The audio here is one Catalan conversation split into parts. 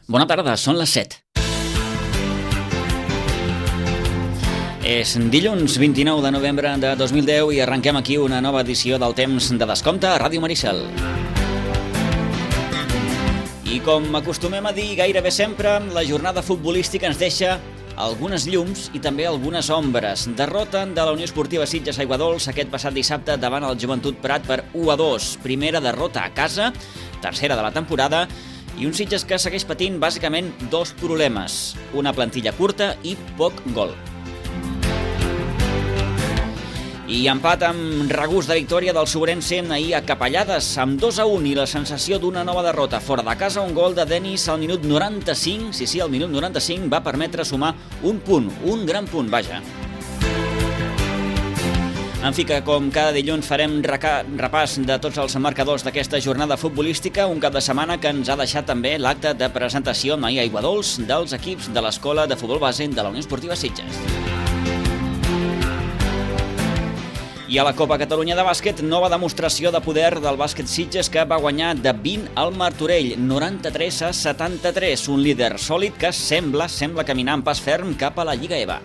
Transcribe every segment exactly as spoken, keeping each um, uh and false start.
Bona tarda, són les set. És dilluns vint-i-nou de novembre de dos mil deu i arrenquem aquí una nova edició del Temps de Descompte a Ràdio Maricel. I com acostumem a dir gairebé sempre, la jornada futbolística ens deixa algunes llums i també algunes ombres. Derrota de la Unió Esportiva Sitges Aiguadols aquest passat dissabte davant el Joventut Prat per u a dos. Primera derrota a casa, tercera de la temporada, i un Sitges que segueix patint bàsicament dos problemes: una plantilla curta i poc gol. I empat amb regust de victòria del Sobrense ahir a Capellades amb dos a un i la sensació d'una nova derrota. Fora de casa, un gol de Denis al minut noranta-cinc, sí, sí, al minut noranta-cinc va permetre sumar un punt, un gran punt, vaja. En fi, que com cada dilluns farem repàs de tots els marcadors d'aquesta jornada futbolística, un cap de setmana que ens ha deixat també l'acte de presentació ahir a Aiguadols dels equips de l'Escola de Futbol Base de la Unió Esportiva Sitges. I a la Copa Catalunya de bàsquet, nova demostració de poder del bàsquet Sitges que va guanyar de vint al Martorell, noranta-tres a setanta-tres, un líder sòlid que sembla, sembla caminar en pas ferm cap a la Lliga E V A.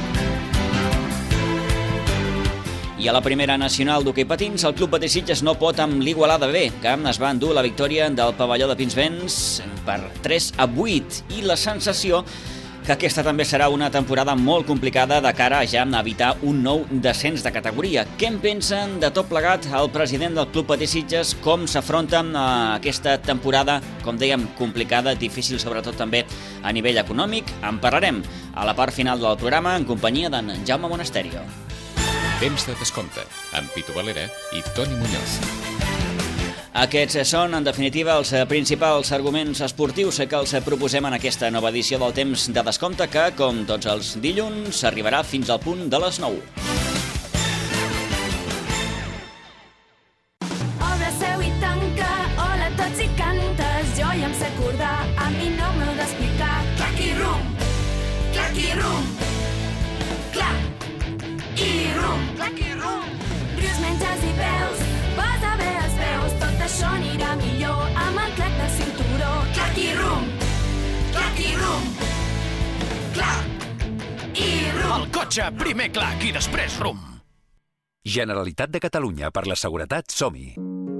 I a la primera nacional d'hoquei patins, el Club Patí Sitges no pot amb l'Igualada B, que es va endur la victòria del pavelló de Pinsbens per tres a vuit, i la sensació que aquesta també serà una temporada molt complicada de cara ja a evitar un nou descens de categoria. Què en pensen de tot plegat el president del Club Patí Sitges? Com s'afronten a aquesta temporada, com dèiem, complicada, difícil sobretot també a nivell econòmic? En parlarem a la part final del programa en companyia d'en Jaume Monasterio. Temps de Descompte, amb Pitu Valera i Toni Muñoz. Aquests són, en definitiva, els principals arguments esportius que els proposem en aquesta nova edició del Temps de Descompte que, com tots els dilluns, arribarà fins al punt de les nou. Obre seu i tanca, hola a tots i cantes, jo ja em sé acordar, a mi no m'heu d'explicar. Clac i rum, clac i rum, clac i rum, clac i rum. Rius, menges i veus, posa bé els veus, tot això anirà millor amb el clac de cinturó. Clac i rum, clac i rum, clac i rum. El cotxe, primer clac i després rum. Generalitat de Catalunya, per la seguretat, som-hi.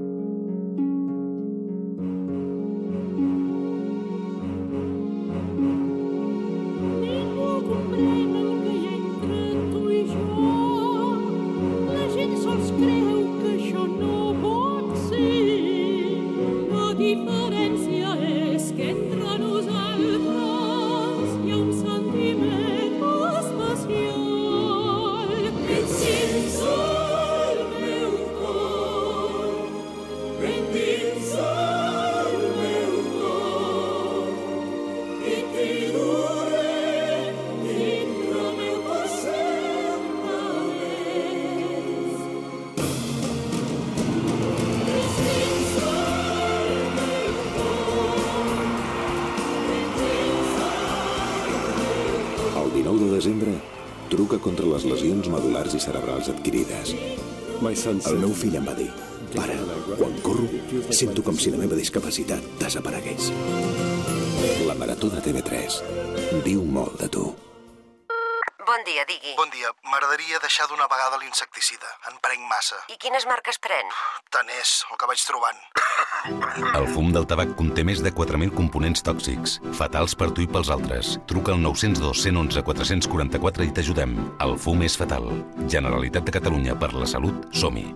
Truca contra les lesions medul·lars i cerebrals adquirides. El meu fill em va dir: pare, quan corro, sento com si la meva discapacitat desaparegués. La Marató de T V tres diu molt de tu. Bon dia, digui. Bon dia. M'agradaria deixar d'una vegada l'insecticida. En prenc massa. I quines marques pren? Tant és, el que vaig trobant. El fum del tabac conté més de quatre mil components tòxics, fatals per tu i pels altres. Truca al nou zero dos, un u un, quatre quatre quatre i t'ajudem. El fum és fatal. Generalitat de Catalunya, per la salut, som-hi.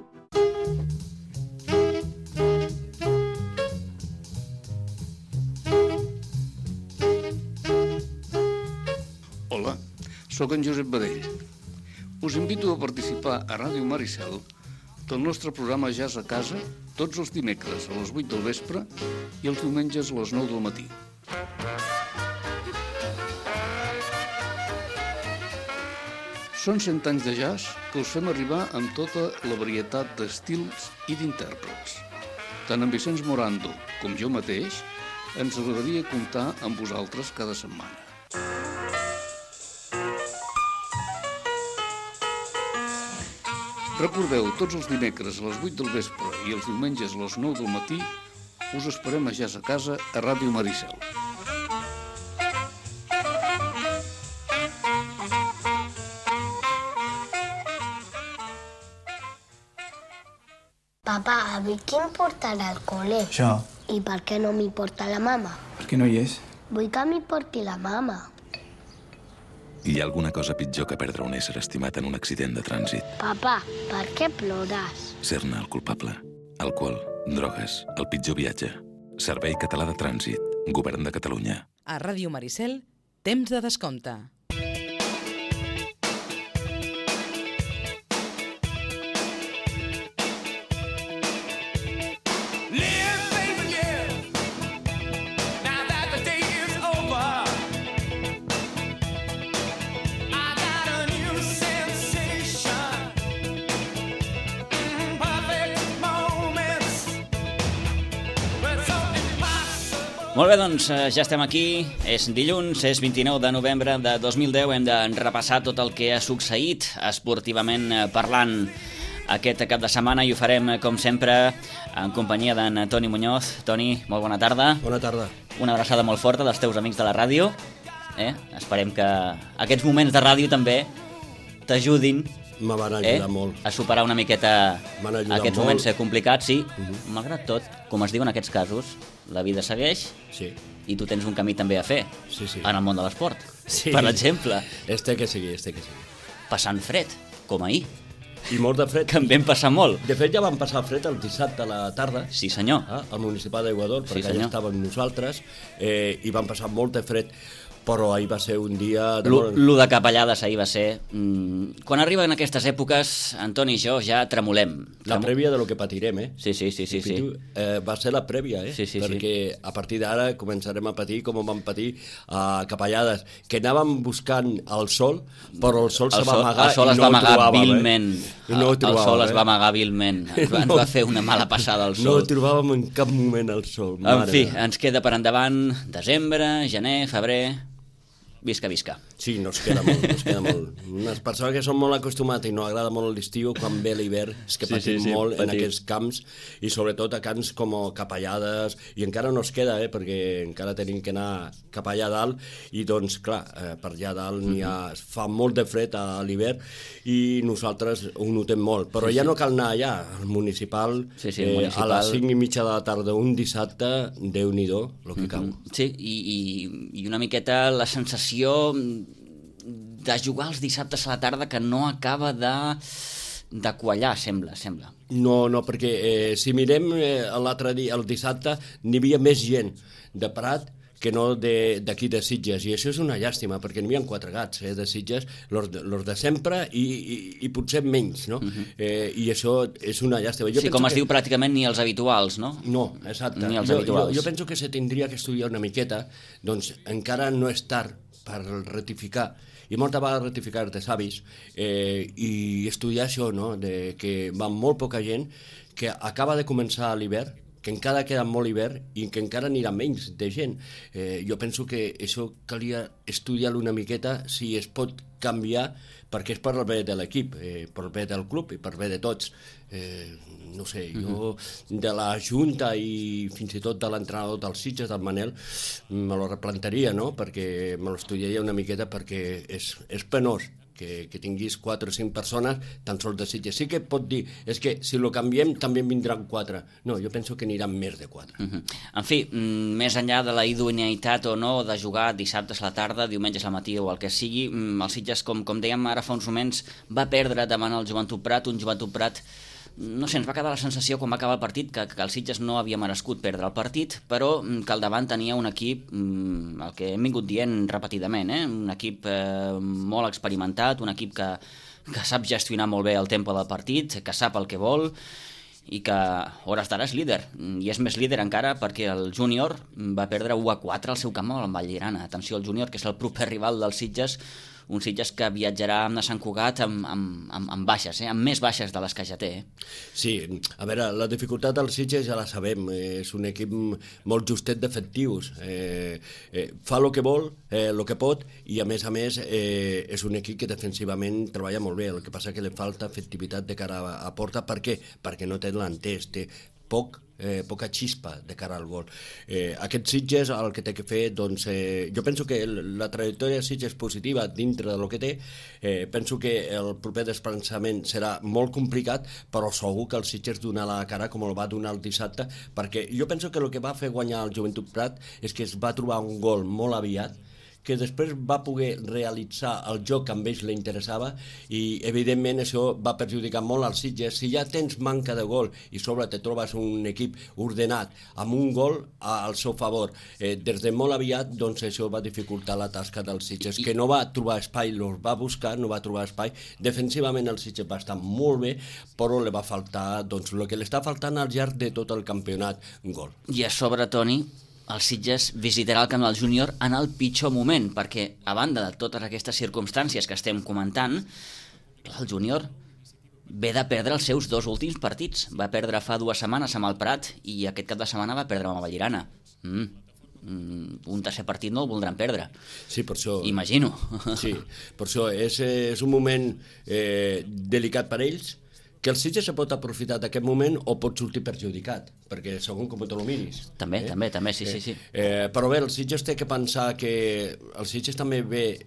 Hola, sóc en Josep Badell. Us invito a participar a Ràdio Maricel del nostre programa Jazz a Casa tots els dimecres a les vuit del vespre i els diumenges a les nou del matí. Són cent anys de jazz que us fem arribar amb tota la varietat d'estils i d'intèrprets. Tant en Vicenç Morando com jo mateix ens agradaria comptar amb vosaltres cada setmana. Recordeu, tots els dimecres a les vuit del vespre i els diumenges a les nou del matí us esperem a Jazz a Casa a Ràdio Maricel. Papa, a mi qui em portarà al col·le? Això. I per què no m'hi porta la mama? Perquè no hi és. Vull que m'hi porti la mama. Hi ha alguna cosa pitjor que perdre un ésser estimat en un accident de trànsit. Papa, per què plores? Ser-ne el culpable. Alcohol, drogues, el pitjor viatge. Servei Català de Trànsit. Govern de Catalunya. A Ràdio Maricel, temps de descompte. Molt bé, doncs ja estem aquí, és dilluns, és vint-i-nou de novembre de dos mil deu, hem de repassar tot el que ha succeït esportivament parlant aquest cap de setmana i ho farem, com sempre, en companyia d'en Toni Muñoz. Toni, molt bona tarda. Bona tarda. Una abraçada molt forta dels teus amics de la ràdio. Eh? Esperem que aquests moments de ràdio també t'ajudin Me van ajudar eh? molt. a superar una miqueta aquests molt. moments complicats, sí. Uh -huh. Malgrat tot, com es diu en aquests casos, la vida segueix sí. i tu tens un camí també a fer sí, sí. en el món de l'esport, sí. per exemple. Este que sigui, este que sigui. Passant fred, com ahir. I molt de fred. Que en vam passar molt. De fet, ja vam passar fred el dissabte a la tarda. Sí, senyor. Ah, al municipal d'Equador, perquè sí, allà estàvem nosaltres, eh, i vam passar molt de fred. Però ahir va ser un dia... De molt... Lo de Capellades ahir va ser... Mm, quan arriben aquestes èpoques, Antoni i jo ja tremolem. La Trem... prèvia de lo que patirem, eh? Sí, sí, sí. sí, sí. Eh, va ser la prèvia, eh? Sí, sí, Perquè sí. a partir d'ara començarem a patir com vam patir a Capellades, que anàvem buscant el sol, però el sol el se va amagar el sol i es no va el amagar trobàvem, vilment. Eh? I no ho trobàvem, el sol eh? es va amagar vilment. Ens, no, ens va fer una mala passada al sol. No ho trobàvem en cap moment al sol. En fi, ens queda per endavant desembre, gener, febrer... Visca, visca. Sí, nos queda molt, nos queda molt. Unes persones que són molt acostumades i no agrada molt l'estiu, quan ve l'hivern, és que sí, patim sí, sí, molt patim. en aquests camps, i sobretot a camps com Capellades, i encara no es queda, eh, perquè encara tenim que anar cap allà dalt, i doncs, clar, eh, per allà dalt n'hi ha, fa molt de fred a l'hivern, i nosaltres ho notem molt. Però sí, ja sí. no cal anar allà, al municipal, sí, sí, el municipal... Eh, a les cinc i mitja de la tarda, un dissabte, Déu-n'hi-do, el que cau. Mm-hmm. Sí, i, i, i una miqueta la sensació de jugar els dissabtes a la tarda que no acaba de, de quallar, sembla, sembla. No, no, perquè eh, si mirem eh, l'altre dia, el dissabte, n'hi havia més gent de Prat que no d'aquí de, de Sitges, i això és una llàstima, perquè n'hi havia quatre gats eh, de Sitges, los de, los de sempre i, i, i potser menys, no? Uh-huh. eh, I això és una llàstima. Jo sí, com es que... diu pràcticament ni els habituals, no? No, exacte. Ni els jo, habituals. Jo, jo penso que se tindria que estudiar una miqueta, doncs encara no és tard per rectificar, i molta vegada rectificar de savis, eh, i estudiar això, no?, de que va molt poca gent, que acaba de començar l'hivern, que encara queda molt hivern i que encara anirà menys de gent. Eh, jo penso que això calia estudiar-lo una miqueta si es pot canviar, perquè és per el bé de l'equip, eh, per el bé del club i per el bé de tots. Eh, no sé, jo de la Junta i fins i tot de l'entrenador dels Sitges, del Manel, me lo replantaria, no?, perquè me lo estudiaria una miqueta, perquè és, és penós que, que tinguis quatre o cinc persones tan sols de Sitges. Sí que pot dir, és que si lo canviem també en vindran quatre. No, jo penso que aniran més de quatre. Uh -huh. En fi, més enllà de la idoneïtat o no de jugar dissabtes a la tarda, diumenges al matí o el que sigui, el Sitges, com, com dèiem ara fa uns moments, va perdre davant el Joventut Prat, un Joventut Prat, no sé, ens va quedar la sensació quan va acabar el partit que, que el Sitges no havia merescut perdre el partit, però que al davant tenia un equip, el que hem vingut dient repetidament, eh? un equip eh, molt experimentat, un equip que, que sap gestionar molt bé el tempo del partit, que sap el que vol i que a hores d'ara és líder, i és més líder encara perquè el júnior va perdre u a quatre al seu camp amb el Vallirana. Atenció, el júnior, que és el proper rival del Sitges, un Sitges que viatjarà amb Sant Cugat amb, amb, amb, amb baixes, eh? amb més baixes de les que ja té. Eh? Sí, a veure, la dificultat del Sitges ja la sabem, és un equip molt justet d'efectius, eh, eh, fa el que vol, el eh, que pot, i a més a més eh, és un equip que defensivament treballa molt bé, el que passa que li falta efectivitat de cara a, a porta. Per què? Perquè no té delanters, té poc eh, poca xispa de cara al gol. Eh, aquest Sitges el que té que fer, doncs, eh, jo penso que la trajectòria de Sitges és positiva dintre del que té, eh, penso que el proper desplaçament serà molt complicat, però segur que el Sitges donarà la cara com el va donar el dissabte, perquè jo penso que el que va fer guanyar el Joventut Prat és que es va trobar un gol molt aviat, que després va poder realitzar el joc que a ells li interessava i evidentment això va perjudicar molt als Sitges. Si ja tens manca de gol i sobre te trobes un equip ordenat amb un gol al seu favor, eh, des de molt aviat doncs això va dificultar la tasca dels Sitges, que no va trobar espai, els va buscar, no va trobar espai. Defensivament el Sitges va estar molt bé, però li va faltar doncs el que li està faltant al llarg de tot el campionat, un gol. I a sobre, Toni, el Sitges visitarà el Camp del Júnior en el pitjor moment, perquè a banda de totes aquestes circumstàncies que estem comentant, el Júnior ve de perdre els seus dos últims partits. Va perdre fa dues setmanes amb el Prat i aquest cap de setmana va perdre amb el Vallirana. Mm. Mm, un tercer partit no el voldran perdre. Sí, per això... Imagino. Sí, per això és, és un moment eh, delicat per ells, que el Sitges se pot aprofitar d'aquest moment o pot sortir perjudicat, perquè segon com te lo miris. També, eh? també, també, sí, eh, sí, sí. Eh, però bé, el Sitges té que pensar que el Sitges també ve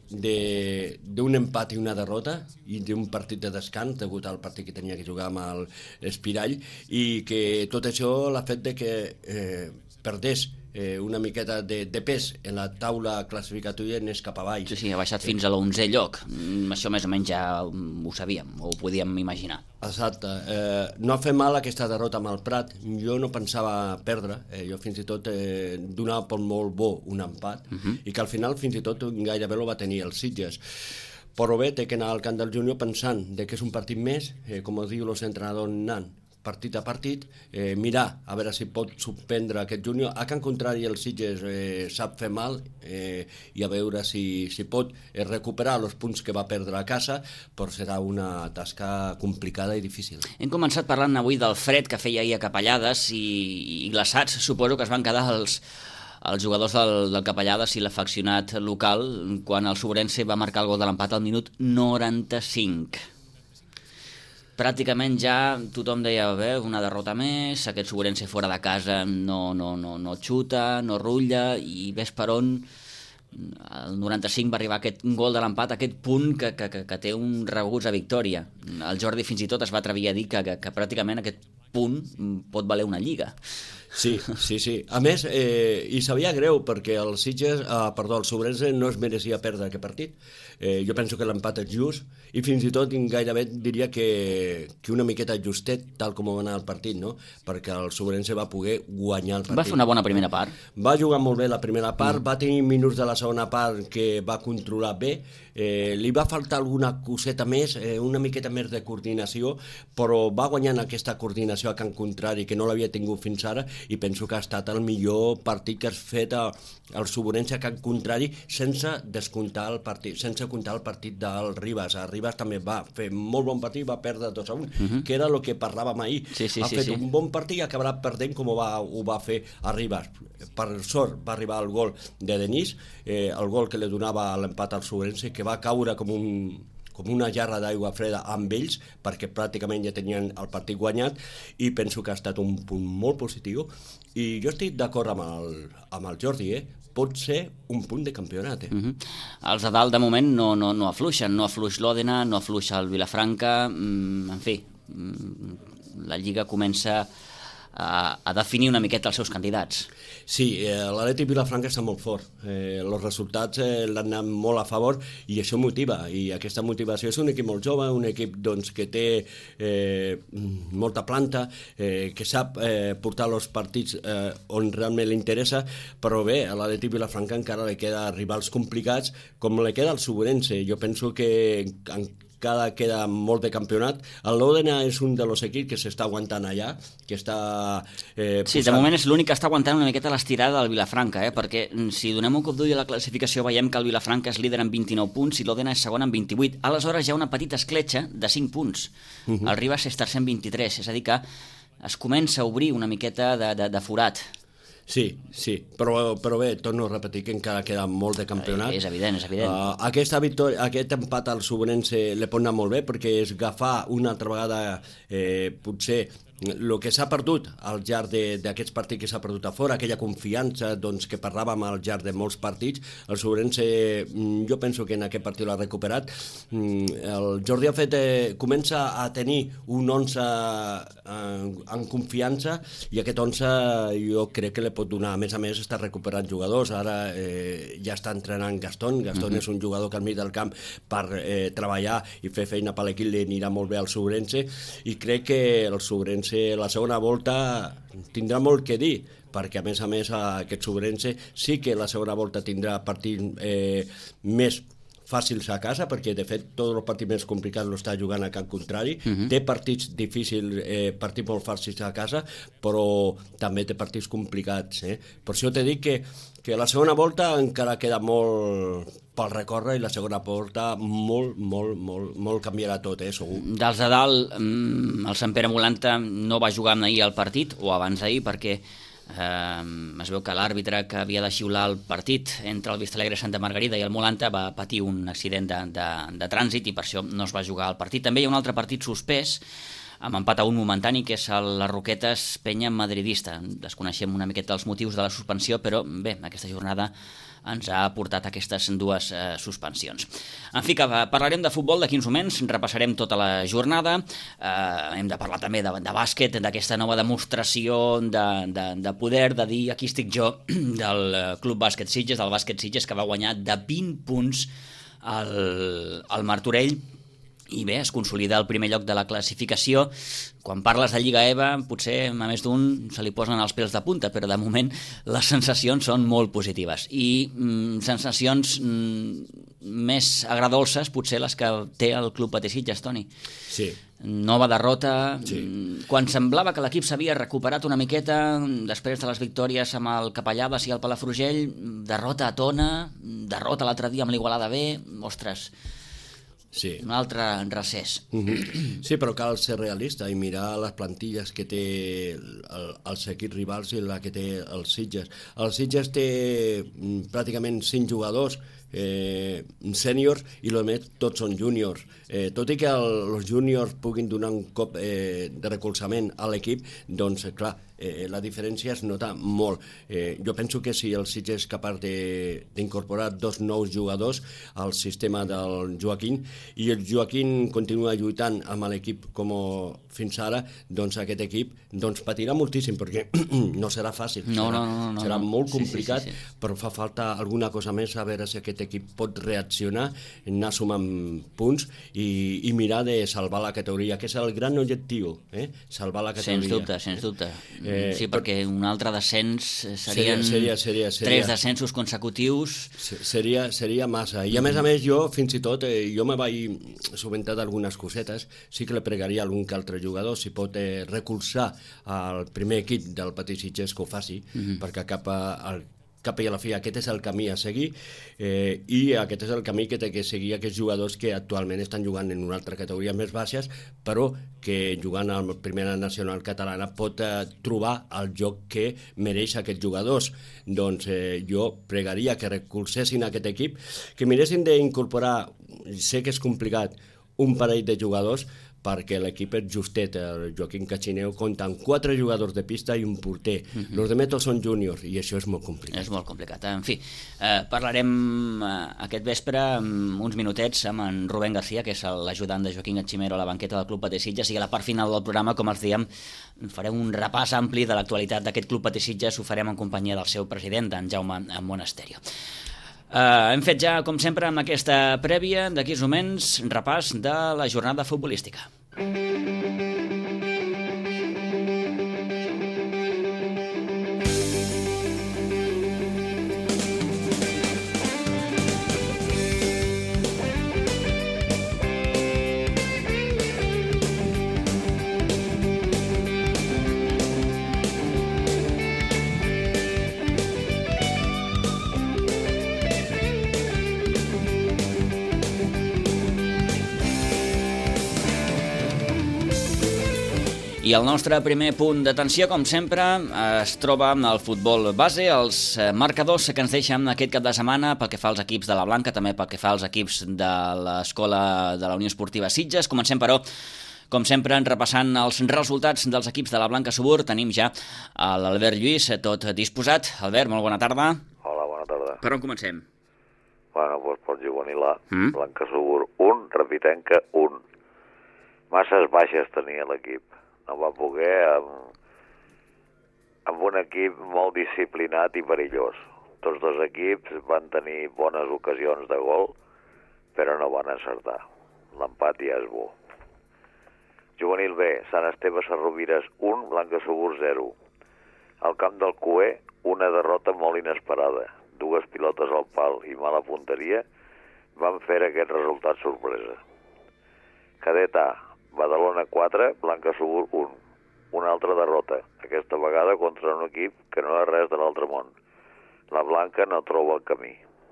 d'un empat i una derrota i d'un partit de descans, degut al partit que tenia que jugar amb l'Espirall, i que tot això l'ha fet de que eh, perdés eh, una miqueta de, de pes en la taula classificatòria anés cap avall. Sí, sí, ha baixat fins a l'onzè lloc. Mm, això més o menys ja ho sabíem, o ho podíem imaginar. Exacte. Eh, no ha fet mal aquesta derrota amb el Prat. Jo no pensava perdre. Eh, jo fins i tot eh, donava per molt bo un empat, uh -huh. i que al final fins i tot gairebé lo va tenir el Sitges. Però bé, té que anar al Camp del Júnior pensant de que és un partit més, eh, com es diu l'entrenador Nan, partit a partit, eh, mirar a veure si pot suspendre aquest Júnior. A Can Contrari el Sitges eh, sap fer mal eh, i a veure si, si pot eh, recuperar els punts que va perdre a casa, però serà una tasca complicada i difícil. Hem començat parlant avui del fred que feia ahir a Capellades i, i glaçats, suposo que es van quedar els, els jugadors del, del Capellades i l'afeccionat local quan el Sobrense va marcar el gol de l'empat al minut noranta-cinc. Pràcticament ja tothom deia, bé, una derrota més, aquest Sobrense fora de casa no, no, no, no xuta, no rutlla, i ves per on el noranta-cinc va arribar aquest gol de l'empat, aquest punt que, que, que, que té un regust a victòria. El Jordi fins i tot es va atrevir a dir que, que, que pràcticament aquest punt pot valer una lliga. Sí, sí, sí. A més, eh, i sabia greu perquè el Sitges, eh, perdó, el Sobrense no es merecia perdre aquest partit. Eh, jo penso que l'empat és just i fins i tot gairebé diria que, que una miqueta justet, tal com va anar el partit, no? Perquè el Sobrense va poder guanyar el partit. Va fer una bona primera part. Va jugar molt bé la primera part, mm. va tenir minuts de la segona part que va controlar bé, eh, li va faltar alguna coseta més, eh, una miqueta més de coordinació, però va guanyant aquesta coordinació a Can Contrari, que no l'havia tingut fins ara, i penso que ha estat el millor partit que has fet al Sobrense a Can Contrari sense descomptar el partit, sense comptar el partit del Ribas. El Ribas també va fer molt bon partit, va perdre dos a un, uh -huh. que era el que parlàvem ahir. Sí, sí, ha sí, fet sí. un bon partit i acabarà perdent com ho va, ho va fer a Ribas. Per sort va arribar el gol de Denis, eh, el gol que li donava l'empat al Sobrense, que va caure com un com una jarra d'aigua freda amb ells, perquè pràcticament ja tenien el partit guanyat, i penso que ha estat un punt molt positiu, i jo estic d'acord amb, el, amb el Jordi, eh? Pot ser un punt de campionat. Eh? Uh-huh. Els de dalt, de moment, no, no, no afluixen, no afluix l'Òdena, no afluixa el Vilafranca, mm, en fi, mm, la Lliga comença a, a definir una miqueta els seus candidats. Sí, eh, l'Atlètic Vilafranca està molt fort. Eh, els resultats eh, l'han anat molt a favor i això motiva. I aquesta motivació és un equip molt jove, un equip doncs, que té eh, molta planta, eh, que sap eh, portar els partits eh, on realment li interessa, però bé, a l'Atlètic Vilafranca encara li queda rivals complicats, com li queda al Sobrense. Jo penso que en cada queda molt de campionat. L'Òdena és un dels equips que s'està aguantant allà, que està... Eh, sí, de moment és l'únic que està aguantant una miqueta l'estirada del Vilafranca, eh? Perquè si donem un cop d'ull a la classificació veiem que el Vilafranca és líder amb vint-i-nou punts i l'Òdena és segon amb vint-i-vuit. Aleshores hi ha una petita escletxa de cinc punts. Uh-huh. El Ribas és tercer amb vint-i-tres, és a dir que es comença a obrir una miqueta de, de, de forat. Sí, sí, però, però bé, torno a repetir que encara queda molt de campionat. És evident, és evident. Uh, aquesta victòria, aquest empat al Sobrense li pot anar molt bé perquè és agafar una altra vegada eh, potser el que s'ha perdut al llarg d'aquests partits que s'ha perdut a fora, aquella confiança doncs, que parlàvem al llarg de molts partits, el Sobrense, jo penso que en aquest partit l'ha recuperat. El Jordi ha fet, eh, comença a tenir un onze en, en confiança, i aquest onze jo crec que li pot donar. A més a més està recuperant jugadors, ara eh, ja està entrenant Gastón. Gastón uh-huh. és un jugador que al mig del camp per eh, treballar i fer feina per l'equip li anirà molt bé al Sobrense, i crec que el Sobrense la segona volta tindrà molt que dir, perquè a més a més aquest Sobrense sí que la segona volta tindrà partits eh, més fàcils a casa, perquè de fet tots els partits més complicats l'està jugant a camp contrari, uh-huh. té partits difícils, eh, partits molt fàcils a casa, però també té partits complicats. Eh? Per això t'he dit que, que la segona volta encara queda molt pel recórrer, i la segona volta molt, molt, molt, molt canviarà tot, eh, segur. Dels de dalt, el Sant Pere Molanta no va jugar ahir al partit, o abans d'ahir, perquè eh, es veu que l'àrbitre que havia de xiular el partit entre el Vistalegre Santa Margarida i el Molanta va patir un accident de, de, de trànsit, i per això no es va jugar al partit. També hi ha un altre partit suspès, amb empat a un momentani, que és el les Roquetes Penya Madridista. Desconeixem una miqueta els motius de la suspensió, però bé, aquesta jornada ens ha portat aquestes dues eh, suspensions. En fi, que parlarem de futbol d'aquí uns moments, repassarem tota la jornada, eh, hem de parlar també de, de bàsquet, d'aquesta nova demostració de, de, de poder, de dir aquí estic jo, del Club Bàsquet Sitges, del Bàsquet Sitges, que va guanyar de vint punts al, al Martorell, i bé, es consolida el primer lloc de la classificació. Quan parles de Lliga E V A, potser a més d'un se li posen els pèls de punta, però de moment les sensacions són molt positives, i mm, sensacions mm, més agradolces potser les que té el Club Bàsquet Sitges, Toni. Sí. Nova derrota, sí. Quan semblava que l'equip s'havia recuperat una miqueta després de les victòries amb el Capellades i el Palafrugell, derrota a Tona, derrota l'altre dia amb l'Igualada B, ostres... Sí. Un altre recés. Uh-huh. Sí, però cal ser realista i mirar les plantilles que té el, els equips rivals i la que té els Sitges. El Sitges té pràcticament cinc jugadors eh, sèniors, i el més tots són júniors. Eh, tot i que els júniors puguin donar un cop eh, de recolzament a l'equip, doncs clar, eh, la diferència es nota molt. Eh, jo penso que si el Sitges és capaç d'incorporar dos nous jugadors al sistema del Joaquín, i el Joaquín continua lluitant amb l'equip com fins ara, doncs aquest equip doncs patirà moltíssim, perquè no serà fàcil, no, serà, no, no, no, serà no. molt complicat, sí, sí, sí, sí. però fa falta alguna cosa més, a veure si aquest equip pot reaccionar, anar sumant punts i, i mirar de salvar la categoria, que és el gran objectiu, eh? Salvar la categoria. Sens dubte, sens dubte. Eh, sí, perquè un altre descens serien seria, seria, seria, tres descensos consecutius. Seria, seria massa. I a més a més jo, fins i tot, eh, jo me vaig sobentar d'algunes cosetes, sí que le pregaria a algun que altre jugador si pot eh, recolzar al primer equip del Petit Sitges que ho faci, mm-hmm. perquè cap a, al cap i a la fi aquest és el camí a seguir, eh, i aquest és el camí que té que seguir aquests jugadors que actualment estan jugant en una altra categoria més baixes, però que jugant a la primera nacional catalana pot eh, trobar el joc que mereix aquests jugadors. Doncs eh, jo pregaria que recolzessin aquest equip, que miressin d'incorporar, sé que és complicat, un parell de jugadors, perquè l'equip és justet. El Joaquín Cachineu compta amb quatre jugadors de pista i un porter. Uh-huh. Els demés tots són júniors, i això és molt complicat. És molt complicat. En fi, eh, parlarem eh, aquest vespre uns minutets amb en Rubén García, que és l'ajudant de Joaquín Cachimero a la banqueta del Club Bàsquet Sitges, i a la part final del programa, com els diem, farem un repàs ampli de l'actualitat d'aquest Club Bàsquet Sitges. Ho farem en companyia del seu president, en Jaume Monasterio. Uh, hem fet ja, com sempre, amb aquesta prèvia d'aquí uns moments, repàs de la jornada futbolística. I el nostre primer punt d'atenció, com sempre, es troba amb el futbol base, els marcadors que ens deixen aquest cap de setmana pel que fa als equips de la Blanca, també pel que fa als equips de l'Escola de la Unió Esportiva Sitges. Comencem, però, Com sempre, repassant els resultats dels equips de la Blanca Subur, tenim ja l'Albert Lluís, tot disposat. Albert, molt bona tarda. Hola, bona tarda. Per on comencem? Bueno, doncs pel juvenil A, Mm. Blanca Subur un, Repitenca un. Masses baixes tenia l'equip. No va poder amb, amb un equip molt disciplinat i perillós. Tots dos equips van tenir bones ocasions de gol, però no van encertar. L'empat ja és bo. Juvenil B, Sant Esteve Sarrovires un, Blanca Subur zero. Al camp del Cué, una derrota molt inesperada. Dues pilotes al pal i mala punteria van fer aquest resultat sorpresa. Cadet A, Badalona quatre, Blanca Subur un. Una altra derrota, aquesta vegada contra un equip que no és res de l'altre món. La Blanca no troba el camí.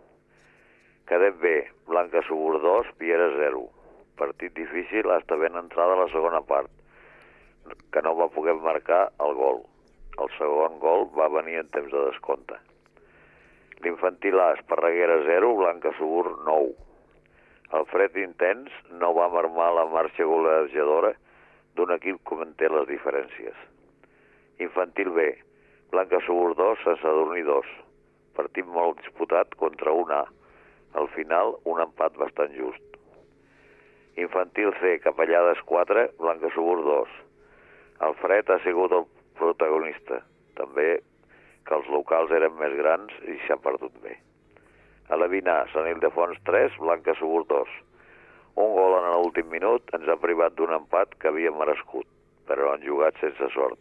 Cadet B, Blanca Subur dos, Piera zero. Partit difícil hasta ben entrada a la segona part, que no va poder marcar el gol. El segon gol va venir en temps de descompte. L'Infantil A, Esparreguera zero, Blanca Subur nou. El fred intens no va marmar la marxa golejadora d'un equip que manté les diferències. Infantil B, Blanca Subur dos, Sant Sadurní dos. Partit molt disputat contra un A. Al final, un empat bastant just. Infantil C, Capellades quatre, Blanca Subur dos. El fred ha sigut el protagonista. També que els locals eren més grans i s'ha perdut bé. A la vint A, Sant Ildefons tres, Blanca Subur dos. Un gol en l'últim minut ens ha privat d'un empat que havia merescut, però han jugat sense sort.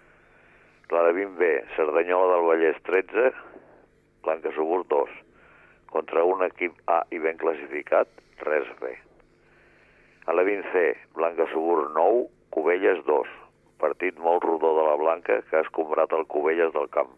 La de vint B, Cerdanyola del Vallès tretze, Blanca Subur dos. Contra un equip A i ben classificat, res a fer. A la vint C, Blanca Subur nou, Cubelles dos. Partit molt rodó de la Blanca que ha escombrat el Cubelles del camp.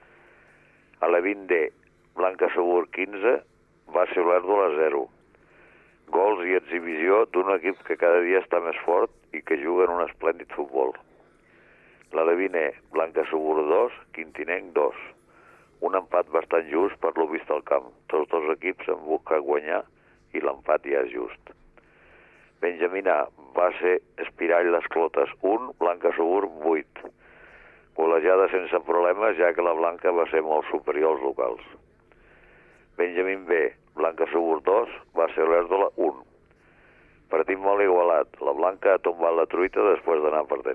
A la vint D, Blanca Subur quinze, Bàssil Olèrdola zero. Gols i exhibició d'un equip que cada dia està més fort i que juga en un esplèndid futbol. La de vint E, Blanca Subur dos, Quintinenc dos. Un empat bastant just per lo vist al camp. Tots dos equips en busca guanyar i l'empat ja és just. Benjamín A, base Espirall Les Clotes un, Blanca Subur vuit. Golejada sense problemes, ja que la Blanca va ser molt superior als locals. Benjamín B, Blanca Subur dos, Bàssil Olèrdola un. Partit molt igualat. La Blanca ha tombat la truita després d'anar perdent.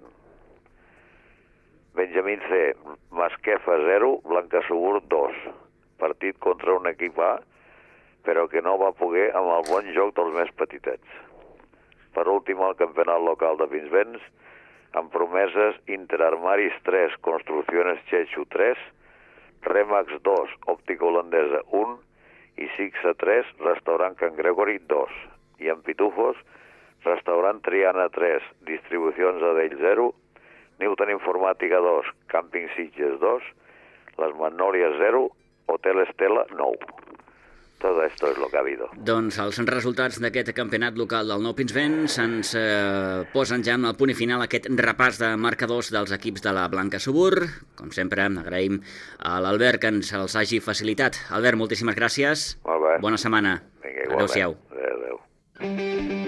Benjamín C, Masquefa zero, Blanca Subur dos. Partit contra un equip A, però que no va poder amb el bon joc dels més petitets. Per últim, el campionat local de Pinsbens, amb promeses Interarmaris tres, Construcciones Chechu tres, Remax dos, Òptica Holandesa un i Sixa tres, Restaurant Can Gregory dos. I en Pitufos, Restaurant Triana tres, Distribucions Adell zero, Newton Informàtica dos, Camping Sitges dos, Les Magnòlies zero, Hotel Estela nou. Todo esto es lo que ha habido. Doncs els resultats d'aquest campionat local del Nou Pinsbens ens eh, posen ja en el punt i final aquest repàs de marcadors dels equips de la Blanca Subur. Com sempre, agraïm a l'Albert que ens els hagi facilitat. Albert, moltíssimes gràcies. Molt bé. Bona setmana. Vinga, adéu-siau. Adéu, adéu.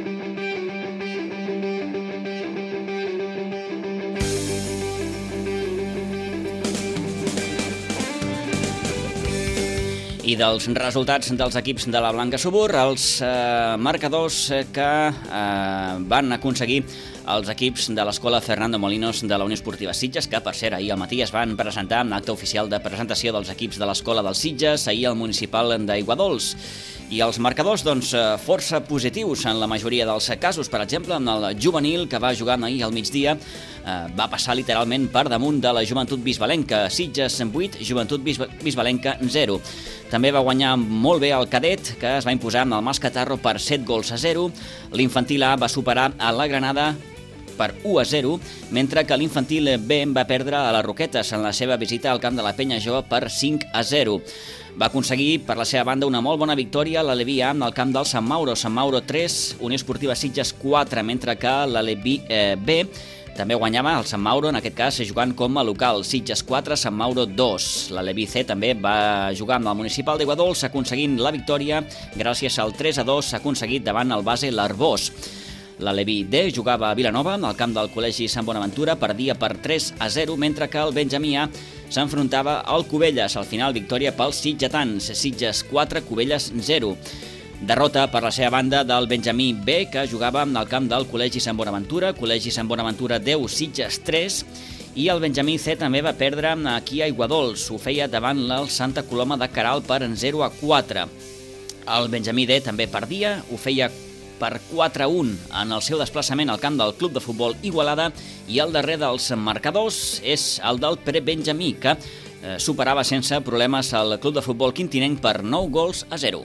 I dels resultats dels equips de la Blanca Subur, els eh, marcadors que eh, van aconseguir els equips de l'Escola Fernando Molinos de la Unió Esportiva Sitges, que per cert ahir al matí es van presentar en l'acte oficial de presentació dels equips de l'Escola dels Sitges, ahir al municipal d'Aiguadols. I els marcadors, doncs, força positius en la majoria dels casos. Per exemple, en el juvenil, que va jugar ahir al migdia, eh, va passar literalment per damunt de la Joventut Bisbalenca. Sitges vuit, Joventut Bisbalenca zero. També va guanyar molt bé el cadet, que es va imposar amb el Mas Catarro per set gols a zero. L'infantil A va superar a la Granada per u a zero, mentre que l'infantil B va perdre a les Roquetes en la seva visita al camp de la Penya Jove per cinc a zero. Va aconseguir, per la seva banda, una molt bona victòria a l'Aleví A al camp del Sant Mauro. Sant Mauro tres, Unió Esportiva Sitges quatre, mentre que l'Aleví eh, B també guanyava el Sant Mauro, en aquest cas jugant com a local. Sitges quatre, Sant Mauro dos. L'Aleví C també va jugar amb el municipal d'Aiguadols, aconseguint la victòria gràcies al tres a dos aconseguit davant el base l'Arbós. La Leví D jugava a Vilanova, al camp del Col·legi Sant Bonaventura, perdia per tres a zero, mentre que el Benjamí A s'enfrontava al Cubelles. Al final, victòria pels sitgetans, Sitges quatre, Cubelles zero. Derrota per la seva banda del Benjamí B, que jugava al camp del Col·legi Sant Bonaventura, Col·legi Sant Bonaventura deu, Sitges tres, i el Benjamí C també va perdre aquí a Aiguadols. Ho feia davant el Santa Coloma de Queralt per zero a quatre. El Benjamí D també perdia, ho feia per quatre a un en el seu desplaçament al camp del Club de Futbol Igualada, i el darrer dels marcadors és el del Prebenjamí, que eh, superava sense problemes el Club de Futbol Quintinenc per nou gols a zero.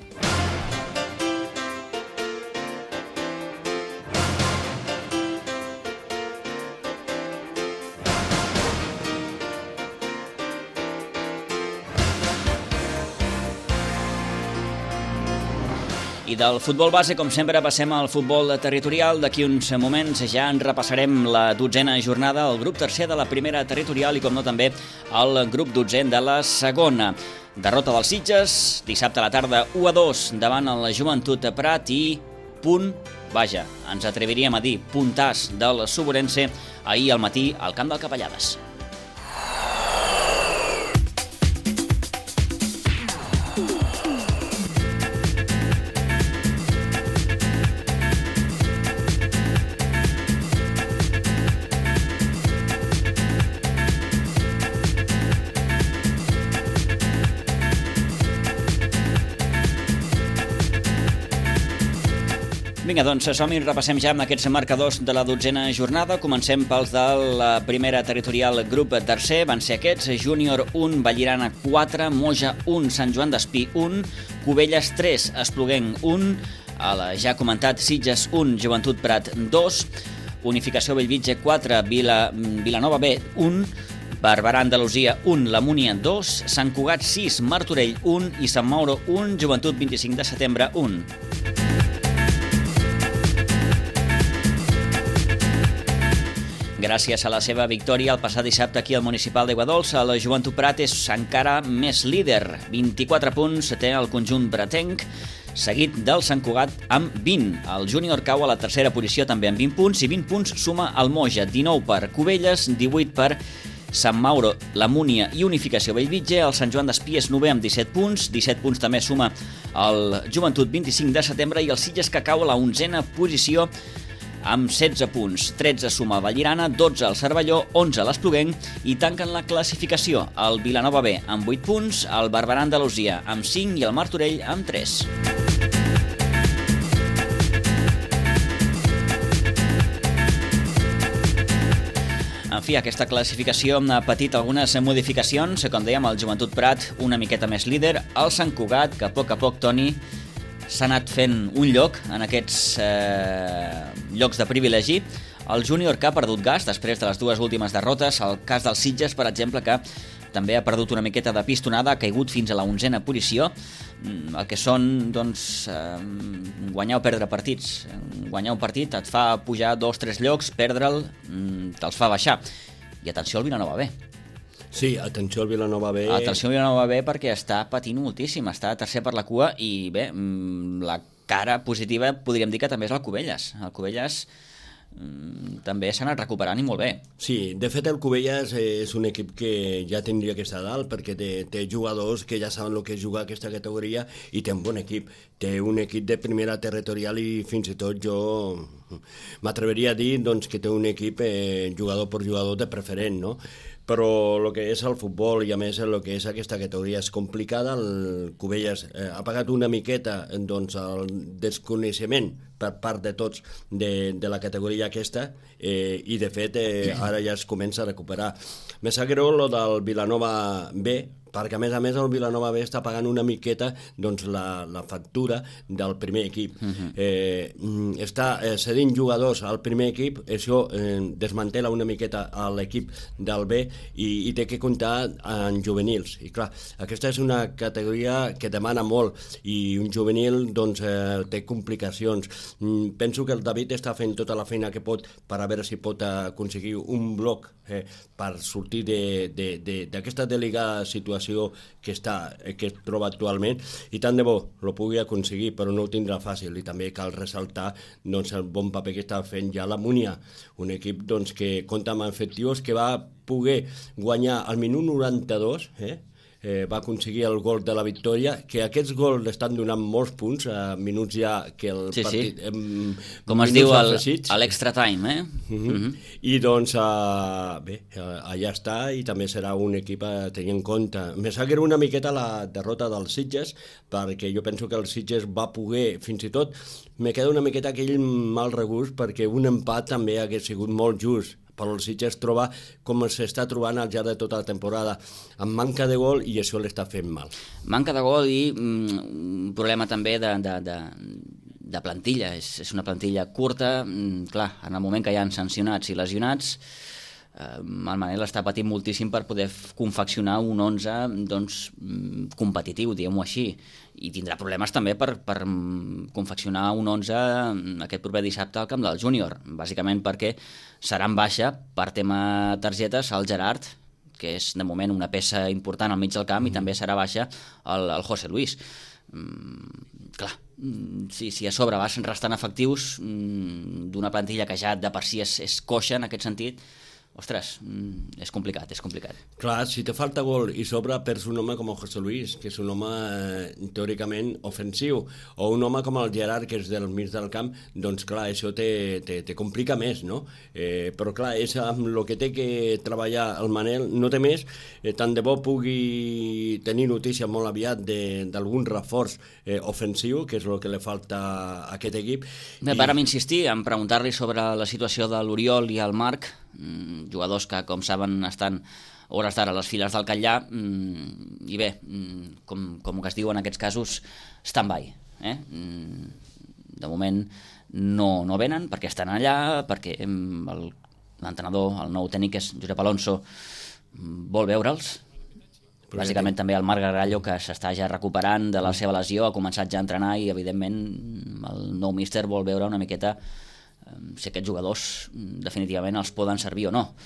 I del futbol base, com sempre, passem al futbol territorial. D'aquí uns moments ja en repassarem la dotzena jornada, el grup tercer de la primera territorial i, com no, també el grup dotzè de la segona. Derrota dels Sitges, dissabte a la tarda u a dos davant el Joventut Prat, i punt, vaja, ens atreviríem a dir puntàs del Suborense ahir al matí al camp del Capellades. Vinga, doncs som-hi, repassem ja amb aquests marcadors de la dotzena jornada. Comencem pels de la primera territorial, grup tercer. Van ser aquests: Júnior un, Vallirana quatre, Moja un, Sant Joan d'Espí un, Cubelles tres, Espluguenc un, el ja comentat Sitges un, Joventut Prat dos, Unificació Bellvitge quatre, Vila, Vilanova B un, Barberà Andalusia un, La Múnia dos, Sant Cugat sis, Martorell un i Sant Mauro un, Joventut vint-i-cinc de setembre un. Gràcies a la seva victòria el passat dissabte aquí al Municipal d'Aiguadols, el Joventut Prat és encara més líder. vint-i-quatre punts té el conjunt pratenc, seguit del Sant Cugat amb vint. El Júnior cau a la tercera posició també amb vint punts, i vint punts suma el Moja, dinou per Cubelles, divuit per Sant Mauro, La Múnia i Unificació Bellvitge. El Sant Joan d'Espí és novè amb disset punts, disset punts també suma el Joventut vint-i-cinc de setembre, i el Sitges, que cau a la onzena posició amb setze punts, tretze suma el Vallirana, dotze el Cervelló, onze l'Espluguenc, i tanquen la classificació el Vilanova B amb vuit punts, el Barberà Andalusia amb cinc i el Martorell amb tres. En fi, aquesta classificació ha patit algunes modificacions. Com dèiem, el Joventut Prat una miqueta més líder, el Sant Cugat, que a poc a poc, Toni, s'ha anat fent un lloc en aquests eh, llocs de privilegi. El Júnior, que ha perdut gas després de les dues últimes derrotes. El cas dels Sitges, per exemple, que també ha perdut una miqueta de pistonada, ha caigut fins a la onzena posició. El que són, doncs, eh, guanyar o perdre partits. Guanyar un partit et fa pujar dos o tres llocs, perdre'l te'ls fa baixar. I atenció al Vilanova B. Sí, atenció al Vilanova B. Atenció al Vilanova B, perquè està patint moltíssim, està tercer per la cua, i bé, la cara positiva podríem dir que també és el Cubelles. El Cubelles també s'ha anat recuperant i molt bé. Sí, de fet el Cubelles és un equip que ja tindria que estar dalt, perquè té, té jugadors que ja saben el que és jugar a aquesta categoria, i té un bon equip. Té un equip de primera territorial, i fins i tot jo m'atreveria a dir, doncs, que té un equip eh, jugador per jugador de preferent, no? Però el que és el futbol, i a més el que és aquesta categoria és complicada. El Cubelles eh, ha pagat una miqueta, doncs, el desconeixement per part de tots de, de la categoria aquesta, eh, i de fet eh, ara ja es comença a recuperar. Me sap greu lo del Vilanova B, perquè a més a més el Vilanova B està pagant una miqueta, doncs, la, la factura del primer equip. Uh-huh. eh, està eh, cedint jugadors al primer equip, això eh, desmantela una miqueta a l'equip del B, i, i té que comptar en juvenils. I clar, aquesta és una categoria que demana molt, i un juvenil, doncs, eh, té complicacions. penso que el David està fent tota la feina que pot per a veure si pot aconseguir un bloc eh, per sortir d'aquesta delicada situació que, està, que es troba actualment, i tant de bo lo pugui aconseguir, però no ho tindrà fàcil. I també cal ressaltar doncs, el bon paper que està fent ja la Múnia, un equip doncs, que compta amb efectius, que va poder guanyar al minut noranta-dos, eh? Eh, va aconseguir el gol de la victòria, que aquests gols estan donant molts punts a minuts ja que el sí, partit... Sí. Em, com es diu a l'extra time, eh? Uh -huh. Uh -huh. I doncs, uh, bé, uh, allà està, i també serà un equip a tenir en compte. Me sap greu una miqueta la derrota dels Sitges, perquè jo penso que el Sitges va poder, fins i tot, me queda una miqueta aquell mal regust, perquè un empat també hagués sigut molt just, però el Sitges troba com s'està trobant al llarg de tota la temporada, amb manca de gol, i això l'està fent mal. Manca de gol i mm, un problema també de, de, de, de plantilla. És, és una plantilla curta. Mm, clar, en el moment que hi ha sancionats i lesionats, eh, el Manel està patint moltíssim per poder confeccionar un onze doncs, competitiu, diguem-ho així, i tindrà problemes també per, per confeccionar un onze aquest proper dissabte al camp del Júnior, bàsicament perquè serà en baixa per tema targetes el Gerard, que és de moment una peça important al mig del camp, mm. i també serà baixa el, el José Luis. Mm, clar, si, si a sobre vas restant efectius mm, d'una plantilla que ja de per si és, és coixa en aquest sentit, ostres, és complicat, és complicat. Clar, si te falta gol i sobre perds un home com el José Luis, que és un home eh, teòricament ofensiu, o un home com el Gerard, que és del mig del camp, doncs clar, això te, te, te complica més, no? Eh, però clar, és amb el que té que treballar el Manel, no té més, eh, tant de bo pugui tenir notícia molt aviat d'algun reforç eh, ofensiu, que és el que li falta a aquest equip. Bé, I... Vàrem insistir en preguntar-li sobre la situació de l'Oriol i el Marc, jugadors que, com saben, estan a hores d'ara a les files del Catllà, i bé, com, com que es diu en aquests casos, stand-by. Eh? De moment no, no venen perquè estan allà, perquè l'entrenador, el nou tècnic, és Josep Alonso, vol veure'ls. Bàsicament també el Marc Gargallo, que s'està ja recuperant de la seva lesió, ha començat ja a entrenar i evidentment el nou míster vol veure una miqueta si aquests jugadors definitivament els poden servir o no.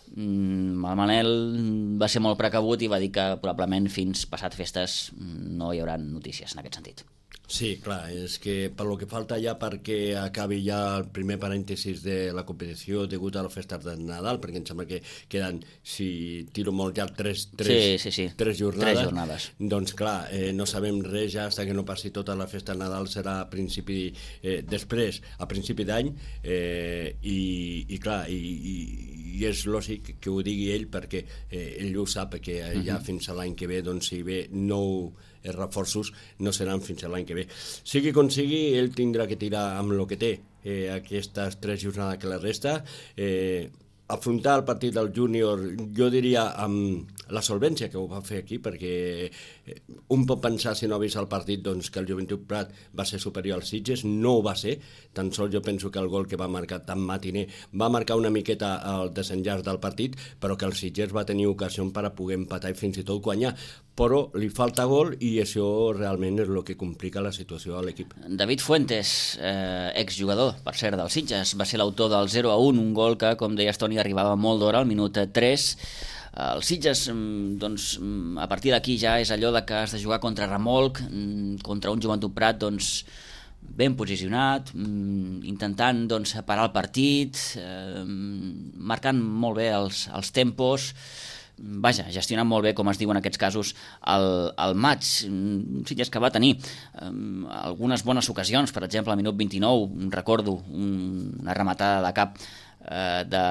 El Manel va ser molt precavut i va dir que probablement fins passat festes no hi haurà notícies en aquest sentit. Sí, clar, és que per lo que falta ja perquè acabi ja el primer parèntesis de la competició degut a les festes de Nadal, perquè em sembla que queden, si tiro molt llarg, tres, tres, sí, sí, sí. tres, jornades, tres jornades. Doncs clar, eh, no sabem res ja fins que no passi tota la festa de Nadal, serà a principi, eh, després, a principi d'any, eh, i, i clar, i, i, i és lògic que ho digui ell perquè eh, ell ho sap, que ja uh-huh. fins a l'any que ve, doncs si ve nou els reforços no seran fins a l'any que ve. Sigui com sigui, ell tindrà que tirar amb el que té eh, aquestes tres jornades que la resta. Eh, afrontar el partit del júnior, jo diria amb la solvència que ho va fer aquí, perquè un pot pensar, si no ha vist el partit, doncs, que el Joventut Prat va ser superior als Sitges. No ho va ser, tan sols jo penso que el gol que va marcar tan matiner va marcar una miqueta el desenllaç del partit, però que el Sitges va tenir ocasió per a poder empatar i fins i tot guanyar, però li falta gol i això realment és el que complica la situació a l'equip. David Fuentes, eh, exjugador, per cert, del Sitges, va ser l'autor del zero a un, un gol que, com deies, Toni, arribava molt d'hora, al minut tres. El Sitges, doncs, a partir d'aquí ja és allò de que has de jugar contra remolc, contra un Joventut Prat, doncs, ben posicionat, intentant doncs, parar el partit, eh, marcant molt bé els, els tempos, vaja, gestionant molt bé, com es diu en aquests casos, el, el maig. Sitges que va tenir eh, algunes bones ocasions, per exemple, al minut vint-i-nou, recordo una rematada de cap eh, de,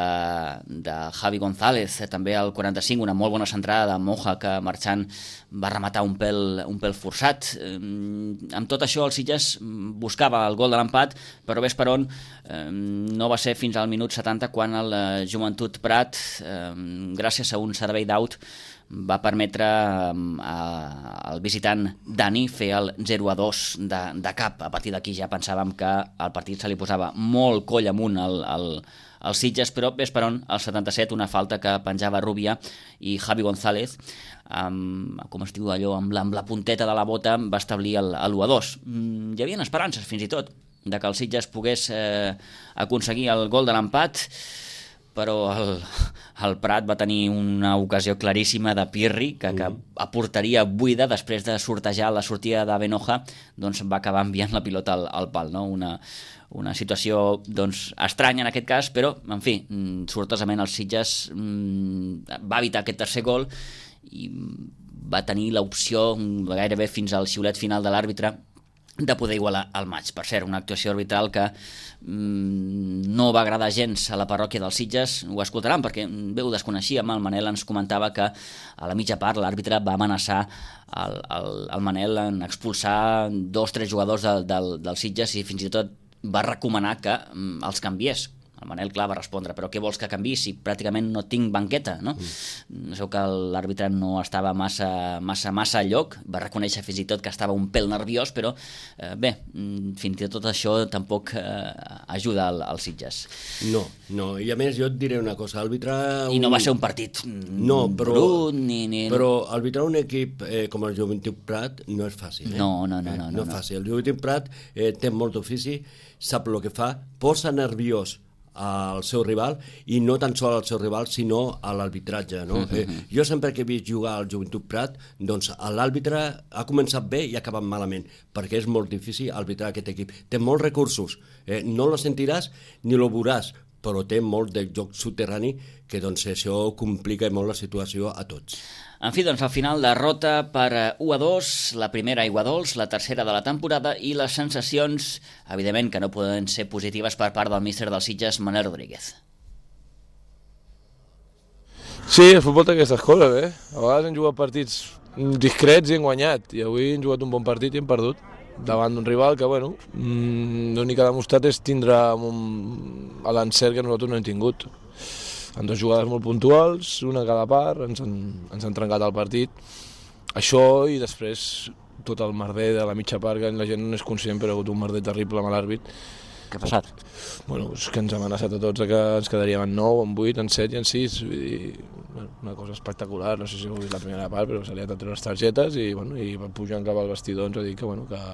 de Javi González, també al quaranta-cinc, una molt bona centrada de Moja, que marxant va rematar un pèl, un pèl forçat. Eh, amb tot això el Sitges buscava el gol de l'empat, però ves per on eh, no va ser fins al minut setanta quan el Joventut Prat, eh, gràcies a un servei d'aut, va permetre al visitant Dani fer el zero a dos de, de cap. A partir d'aquí ja pensàvem que el partit se li posava molt coll amunt al, al, al Sitges, però ves per on, al setanta-set, una falta que penjava Rubia i Javi González, amb, com es diu allò, amb la, amb la punteta de la bota, va establir l'u a dos. Hi havia esperances, fins i tot. de que el Sitges pogués eh, aconseguir el gol de l'empat, però el, el Prat va tenir una ocasió claríssima de Pirri, que, que aportaria buida després de sortejar la sortida de Benoja, doncs va acabar enviant la pilota al, al pal, no? Una, una situació doncs, estranya en aquest cas, però, en fi, sortosament el Sitges va evitar aquest tercer gol i va tenir l'opció gairebé fins al xiulet final de l'àrbitre de poder igualar el maig. Per cert, una actuació arbitral que mm, no va agradar gens a la parròquia dels Sitges. Ho escoltaran perquè bé ho desconeixíem. El Manel ens comentava que a la mitja part l'àrbitre va amenaçar el, el, el Manel en expulsar dos o tres jugadors del, del, del Sitges i fins i tot va recomanar que mm, els canviés. El Manel, clar, va respondre, però què vols que canviï si pràcticament no tinc banqueta, no? Mm. Sabeu que l'àrbitre no estava massa, massa, massa al lloc, va reconèixer fins i tot que estava un pèl nerviós, però eh, bé, fins i tot això tampoc eh, ajuda al, als Sitges. No, no, i a més jo et diré una cosa, arbitrar... I no va ser un partit no, però, brut, ni, ni... Però arbitrar un equip eh, com el Joventut Prat no és fàcil, eh? No, no, no. Eh? No, no, no és fàcil. El Joventut Prat eh, té molt ofici, sap el que fa, posa nerviós al seu rival, i no tan sol al seu rival, sinó a l'arbitratge, no? Uh-huh. eh, jo sempre que he vist jugar al Joventut Prat, doncs l'àrbitre ha començat bé i ha acabat malament, perquè és molt difícil arbitrar aquest equip. Té molts recursos, eh, no lo sentiràs ni lo veuràs, però té molt de joc soterrani que doncs això complica molt la situació a tots. En fi, doncs al final derrota per u a dos, la primera aigua dolç, la tercera de la temporada, i les sensacions, evidentment, que no poden ser positives per part del míster dels Sitges, Manel Rodríguez. Sí, el futbol té aquestes coses, eh? A vegades hem jugat partits discrets i hem guanyat, i avui hem jugat un bon partit i hem perdut davant d'un rival que, bueno, l'únic que ha demostrat és tindre un... l'encert que nosaltres no hem tingut. En dues jugades molt puntuals, una a cada part, ens han, ens han trencat el partit. Això i després tot el merder de la mitja part, que la gent no és conscient, però ha hagut un merder terrible amb l'àrbit. Què ha passat? Bueno, és que ens ha amenaçat a tots que ens quedaríem en nou, en vuit, en set i en sis. Vull dir, bueno, una cosa espectacular, no sé si heu vist la primera part, però se li ha tret les targetes i, bueno, i pujant cap al vestidor ens ha dit que, bueno, que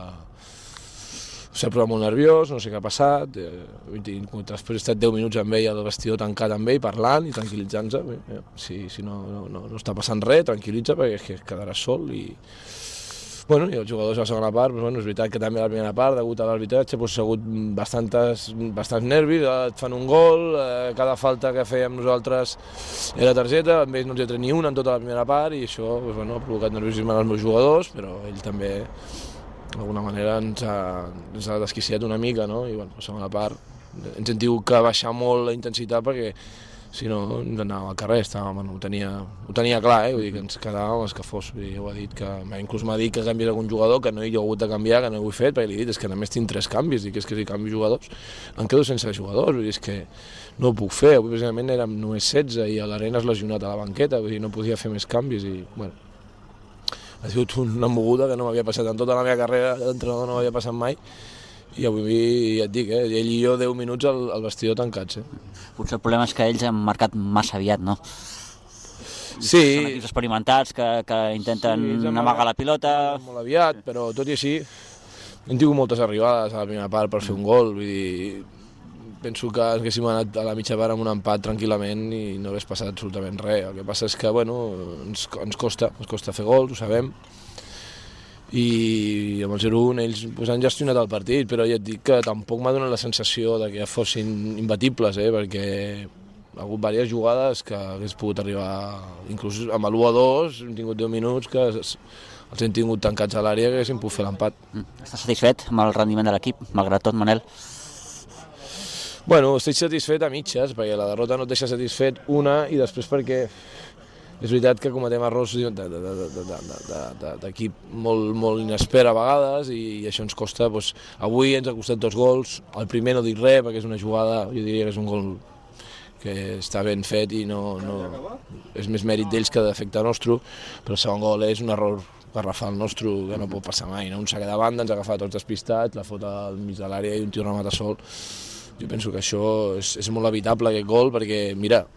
s'ha posat molt nerviós, no sé què ha passat, eh, després he estat deu minuts amb ell al vestidor tancat amb ell, parlant i tranquil·litzant-se. Eh, si, si no, no, no, no està passant res, tranquil·litza perquè és que quedaràs sol i... Bueno, i els jugadors a la segona part, doncs, bueno, és veritat que també a la primera part, degut a l'arbitratge, doncs, s'ha hagut bastantes, bastants nervis, et fan un gol, eh, cada falta que fèiem nosaltres era targeta, amb ells no ens ha tret ni una en tota la primera part, i això doncs, bueno, ha provocat nerviosisme als meus jugadors, però ell també d'alguna manera ens ha, ens ha desquiciat una mica, no? I bueno, a la segona part ens hem tingut que baixar molt la intensitat perquè si no ens anàvem al carrer, estàvem, ho, tenia, ho tenia clar, eh? Vull dir que ens quedàvem els que fos. Vull dir, ho ha dit que, inclús m'ha dit que canviés algun jugador, que no he hagut de canviar, que no ho he fet, perquè li he dit, és que només tinc tres canvis, i que és que si canvio jugadors em quedo sense jugadors, vull dir, és que no ho puc fer. Avui precisament érem només setze i a l'Arena és lesionat a la banqueta, vull dir, no podia fer més canvis i, bueno, ha sigut una moguda que no m'havia passat en tota la meva carrera d'entrenador, no m'havia passat mai, i avui ja et dic, eh, ell i jo deu minuts al, al vestidor tancats. Eh. Potser el problema és que ells han marcat massa aviat, no? Sí. Són equips experimentats que, que intenten sí, amagar la pilota. Molt aviat, però tot i així hem tingut moltes arribades a la primera part per fer un gol, vull dir, penso que haguéssim anat a la mitja part amb un empat tranquil·lament i no hagués passat absolutament res. El que passa és que, bueno, ens, ens costa, ens costa fer gols, ho sabem, i amb el zero un ells pues, han gestionat el partit, però ja et dic que tampoc m'ha donat la sensació de que ja fossin imbatibles, eh, perquè ha hagut diverses jugades que hagués pogut arribar, inclús amb l'u a dos, hem tingut deu minuts que els hem tingut tancats a l'àrea que haguéssim pogut fer l'empat. Estàs satisfet amb el rendiment de l'equip, malgrat tot, Manel? Bueno, estic satisfet a mitges, perquè la derrota no et deixa satisfet, una, i després perquè és veritat que cometem errors d'equip molt, molt inespera a vegades i, i això ens costa. Doncs, avui ens ha costat dos gols, el primer no dic res perquè és una jugada, jo diria que és un gol que està ben fet i no, no, és més mèrit d'ells que d'efecte nostre, però el segon gol és un error garrafal nostre que no pot passar mai, no? Un saque de banda, ens ha agafat tots despistats, la fot al mig de l'àrea i un tio remata sol. Jo penso que això és, és molt evitable, aquest gol, perquè, mira,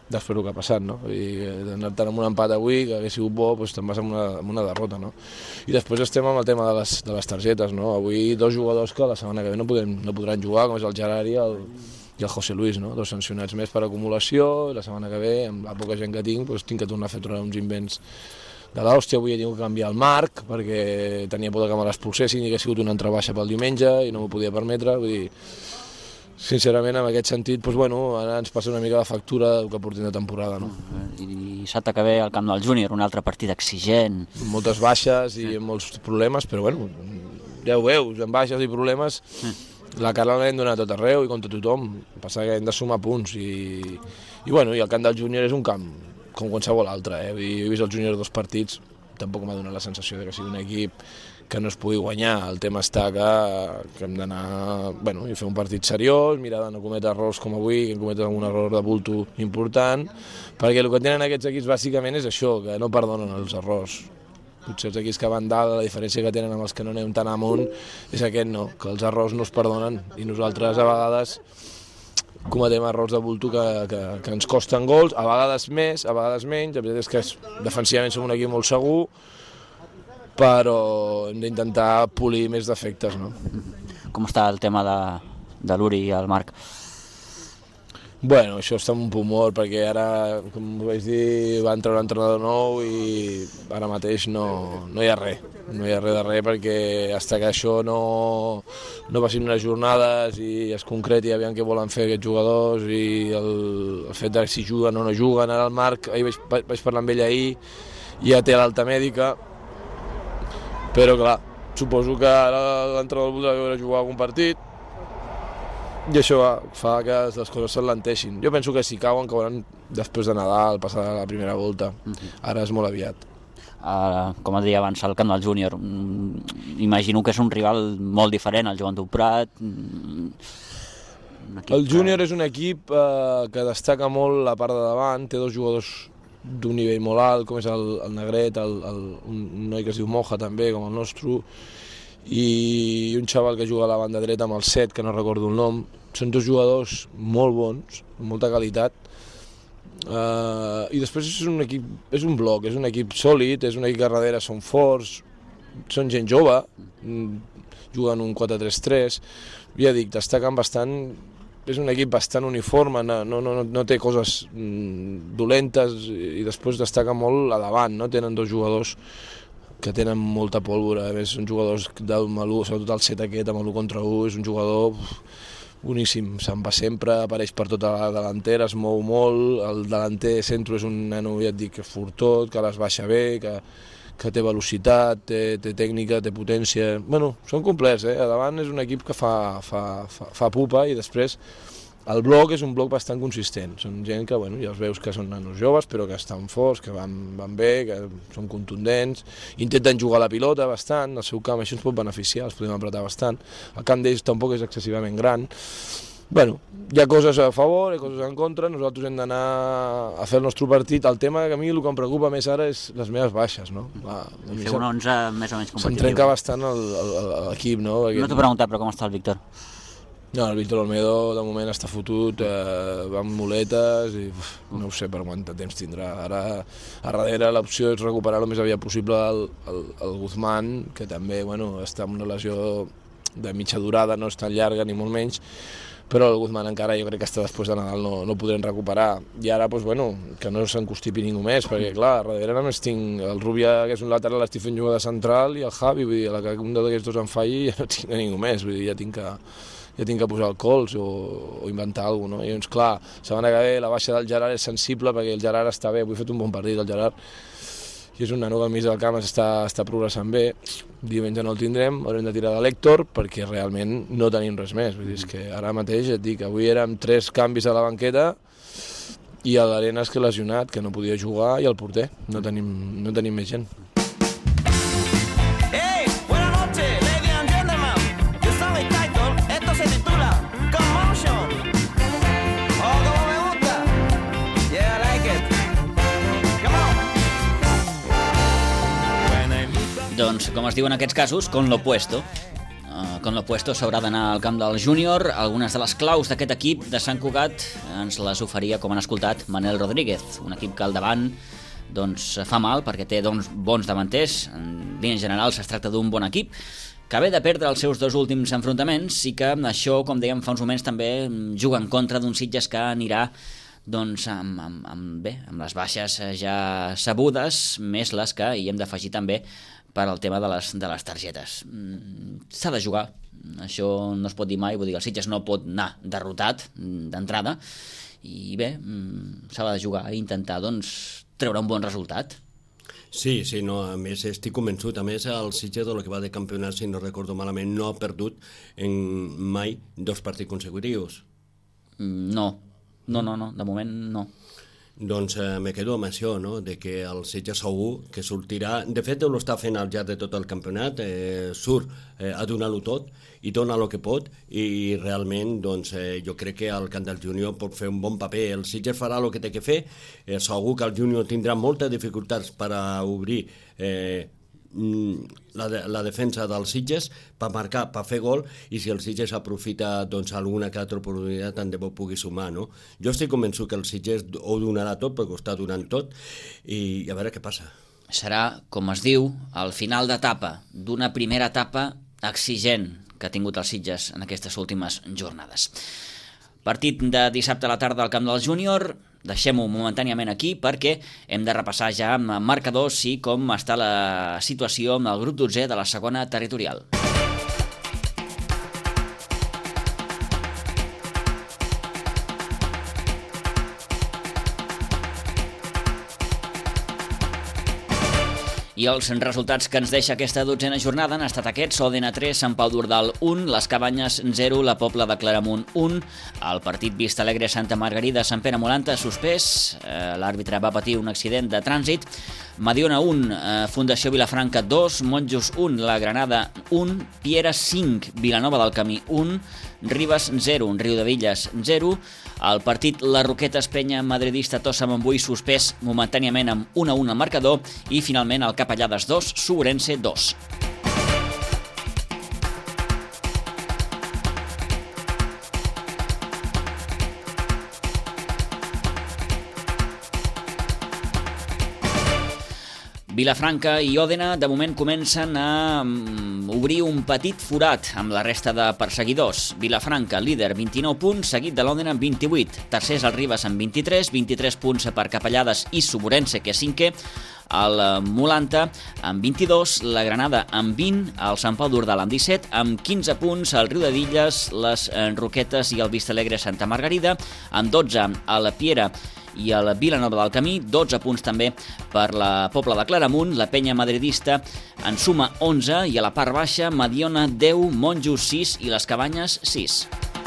després el que ha passat, no? I anar-te'n amb un empat avui, que hagués sigut bo, doncs te'n vas amb una, amb una derrota, no? I després estem amb el tema de les, de les targetes, no? Avui dos jugadors que la setmana que ve no, podem, no podran jugar, com és el Gerard i el, i el José Luis, no? Dos sancionats més per acumulació, i la setmana que ve, amb la poca gent que tinc, doncs tinc que tornar a fer uns invents de l'hòstia. Avui he tingut que canviar el Marc, perquè tenia por que me l'expulsessin i que ha sigut una entrebaixa pel diumenge i no m'ho podia permetre, vull dir... Sincerament, en aquest sentit, doncs, bueno, ara ens passa una mica de factura del que portem de temporada. No? I dissabte que ve al camp del Júnior, un altre partit exigent. Moltes baixes i molts problemes, però bueno, ja ho veus, amb baixes i problemes, la cara l'hem donat a tot arreu i contra tothom. Passa que hem de sumar punts i, i, bueno, i el camp del Júnior és un camp com qualsevol altre. Eh? He vist el Júnior dos partits, tampoc m'ha donat la sensació de que sigui un equip que no es pugui guanyar. El tema està que, que hem d'anar, bueno, i fer un partit seriós, mirar de no cometre errors com avui, que hem comet un error de bulto important, perquè el que tenen aquests equips bàsicament és això, que no perdonen els errors. Potser els equips que van dalt, la diferència que tenen amb els que no anem tan amunt és aquest, no, que els errors no es perdonen, i nosaltres a vegades cometem errors de bulto que, que, que ens costen gols, a vegades més, a vegades menys. La veritat és que defensivament som un equip molt segur, però hem d'intentar polir més defectes, no? Com està el tema de, de l'Uri i el Marc? Bueno, això està en un pumor, perquè ara, com vaig dir, va entrar un entrenador nou i ara mateix no, no hi ha res. No hi ha res de res, perquè fins que això no, no passin unes jornades i es concreti aviam què volen fer aquests jugadors i el, el fet de si juguen o no juguen. Ara el Marc, ahir vaig, vaig parlar amb ell ahir, ja té l'alta mèdica, però clar, suposo que ara l'entrenador voldrà veure jugar algun partit i això fa que les coses s'enlenteixin. Jo penso que si cauen, cauran després de Nadal, passar la primera volta. Ara és molt aviat. Uh, com et deia abans, el camp del Júnior, imagino que és un rival molt diferent al Joventut Prat. El Júnior és un equip eh, que destaca molt la part de davant, té dos jugadors d'un nivell molt alt, com és el, el Negret, el, el, un noi que es diu Moja també, com el nostre, i un xaval que juga a la banda dreta amb el set, que no recordo el nom. Són dos jugadors molt bons, amb molta qualitat, uh, i després és un equip, és un bloc, és un equip sòlid, és un equip que darrere són forts, són gent jove, juguen un quatre tres tres, ja dic, destaquen bastant. És un equip bastant uniforme, no, no, no, no té coses mm, dolentes i després destaca molt a davant, no? Tenen dos jugadors que tenen molta pólvora, a més són jugadors del Malú, sobretot el set aquest amb l'u contra u, és un jugador uf, boníssim, se'n va sempre, apareix per tota la delantera, es mou molt, el delanter centre és un nano, ja et dic, fortot, que les baixa bé, que, que té velocitat, té, té tècnica, té potència. Bueno, són complets, eh? A davant és un equip que fa, fa, fa, fa pupa i després el bloc és un bloc bastant consistent. Són gent que, bueno, ja els veus que són nanos joves, però que estan forts, que van, van bé, que són contundents, intenten jugar a la pilota bastant, al seu camp això ens pot beneficiar, els podem apretar bastant. El camp d'ells tampoc és excessivament gran. Bueno, hi ha coses a favor, hi ha coses en contra, nosaltres hem d'anar a fer el nostre partit. El tema que a mi el que em preocupa més ara és les meves baixes, no? Va, fer un onze més o menys competitiu. Se'm trenca bastant l'equip, no? Perquè... No t'ho he preguntat, però com està el Víctor? No, el Víctor Olmedo de moment està fotut, eh, va amb muletes i uf, no ho sé per quant temps tindrà. Ara, a darrere l'opció és recuperar el més aviat possible el, el, el Guzmán, que també, bueno, està amb una lesió de mitja durada, no és tan llarga ni molt menys, però el Guzmán encara jo crec que hasta després de Nadal no, no podrem recuperar. I ara, doncs, bueno, que no s'encostipi ningú més, perquè, clar, darrere només tinc el Rubia, que és un lateral, l'estic fent jugar de central, i el Javi, vull dir, a la que un d'aquests dos em falli, ja no tinc a ningú més, vull dir, ja tinc que, ja tinc que posar el cols o, o inventar alguna cosa, no? I doncs, clar, la setmana que ve la baixa del Gerard és sensible, perquè el Gerard està bé, avui he fet un bon partit, el Gerard, i és un nano que al mig del camp està, està progressant bé. Diumenge no el tindrem, haurem de tirar de l'Hèctor perquè realment no tenim res més. Vull dir, és que ara mateix et dic, avui érem tres canvis a la banqueta i a l'Arenas que lesionat, que no podia jugar, i el porter, no tenim, no tenim més gent. Hey, buenas noches, ladies and gentlemen. Yo soy Title, esto se titula Commotion. Oh, como me gusta. Yeah, I like it. Doncs, com es diu en aquests casos, con lo puesto. Uh, con l'opuesto s'haurà d'anar al camp del júnior. Algunes de les claus d'aquest equip de Sant Cugat ens les oferia, com han escoltat, Manel Rodríguez, un equip que al davant doncs, fa mal perquè té doncs, bons davanters. En línies generals es tracta d'un bon equip que ve de perdre els seus dos últims enfrontaments i que això, com dèiem fa uns moments, també juga en contra d'un Sitges que anirà doncs, amb, amb, amb, bé, amb les baixes ja sabudes, més les que hi hem d'afegir també per al tema de les, de les targetes. S'ha de jugar, això no es pot dir mai, vull dir, el Sitges no pot anar derrotat d'entrada i bé, s'ha de jugar i intentar doncs, treure un bon resultat. Sí, sí, no, a més estic convençut, a més el Sitges del que va de campionat, si no recordo malament, no ha perdut en mai dos partits consecutius. No, no, no, no, de moment no. Doncs eh, me quedo amb això, no?, de que el Sitges segur que sortirà, de fet ho està fent al llarg de tot el campionat, eh, surt eh, a donar-ho tot i dona el que pot i realment doncs, eh, jo crec que el camp del júnior pot fer un bon paper, el Sitges farà el que té que fer, eh, segur que el júnior tindrà moltes dificultats per a obrir eh, la, de, la defensa dels Sitges per marcar, per fer gol, i si el Sitges aprofita doncs, alguna que altra oportunitat tant de bo pugui sumar, no? Jo estic convençut que el Sitges ho donarà tot perquè ho està donant tot i a veure què passa. Serà, com es diu, el final d'etapa d'una primera etapa exigent que ha tingut el Sitges en aquestes últimes jornades. Partit de dissabte a la tarda al camp del júnior. Deixem-ho momentàniament aquí perquè hem de repassar ja amb marcadors i com està la situació amb el grup dotzè de la segona territorial. I els resultats que ens deixa aquesta dotzena jornada han estat aquests: Òdena tres, Sant Pau d'Ordal un, Les Cabanyes zero, la Pobla de Claramunt un, el partit Vista Alegre Santa Margarida Sant Pere Molanta suspès, eh, l'àrbitre va patir un accident de trànsit, Mediona un, eh, Fundació Vilafranca dos, Monjos un, La Granada un, Piera cinc, Vilanova del Camí un, Ribes zero, Riudevilles zero, el partit La Roquetes Penya Madridista Tossa Montbui suspès momentàniament amb un a un al marcador i finalment el Capellades dos, Suburense dos. Vilafranca i Òdena de moment comencen a obrir un petit forat amb la resta de perseguidors. Vilafranca, líder, vint-i-nou punts, seguit de l'Òdena amb vint-i-vuit. Tercers el Ribes amb vint-i-tres, vint-i-tres punts per Capellades i Suburense, que és cinquè. El Molanta amb vint-i-dos, la Granada amb vint, el Sant Pau d'Ordal amb disset, amb quinze punts el Riudevilles, les Roquetes i el Vista Alegre Santa Margarida, amb dotze el Piera i el Vilanova del Camí, dotze punts també per la Pobla de Claramunt, la Penya Madridista en suma onze i a la part baixa Mediona deu, Monjos sis i les Cabanyes sis.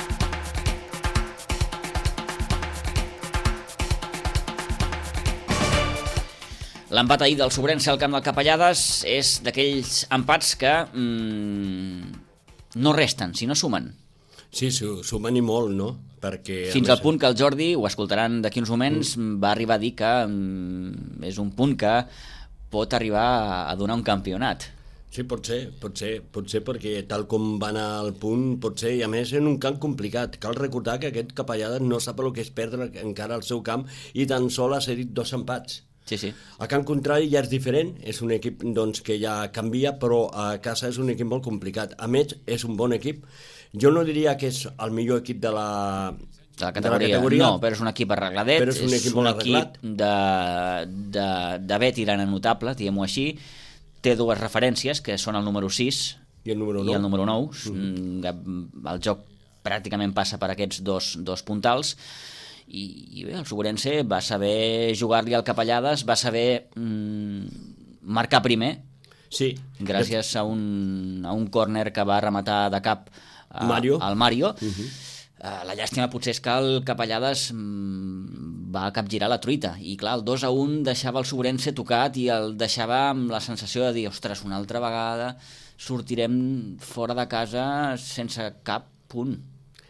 L'empat ahir del Suburense al camp del Capellades és d'aquells empats que mmm, no resten, sinó sumen. Sí, sumen i molt, no? Perquè, fins al punt que el Jordi, ho escoltaran d'aquí uns moments, mm. va arribar a dir que mm, és un punt que pot arribar a donar un campionat. Sí, pot ser, pot ser, pot ser perquè tal com va anar al punt, pot ser, i a més en un camp complicat. Cal recordar que aquest Capellades no sap el que és perdre encara al seu camp i tan sol ha cedit dos empats. Sí, sí. A camp contrari ja és diferent, és un equip doncs, que ja canvia, però a casa és un equip molt complicat. A més, és un bon equip. Jo no diria que és el millor equip de la, de la, categoria. de la categoria. No, però és un equip arregladet, però és un equip, és un equip de, de, de B tirant notable, diguem-ho així. Té dues referències, que són el número sis i el número nou. I el número nou. Mm-hmm. El joc pràcticament passa per aquests dos, dos puntals. I, i bé, el Suburense va saber jugar-li al Capellades, va saber mm, marcar primer, sí. gràcies a un, a un córner que va rematar de cap a, Mario. al Mario. Uh-huh. uh, la llàstima potser és que el Capellades mm, va capgirar la truita, i clar, el dos a un deixava el Suburense tocat i el deixava amb la sensació de dir, ostres, una altra vegada sortirem fora de casa sense cap punt.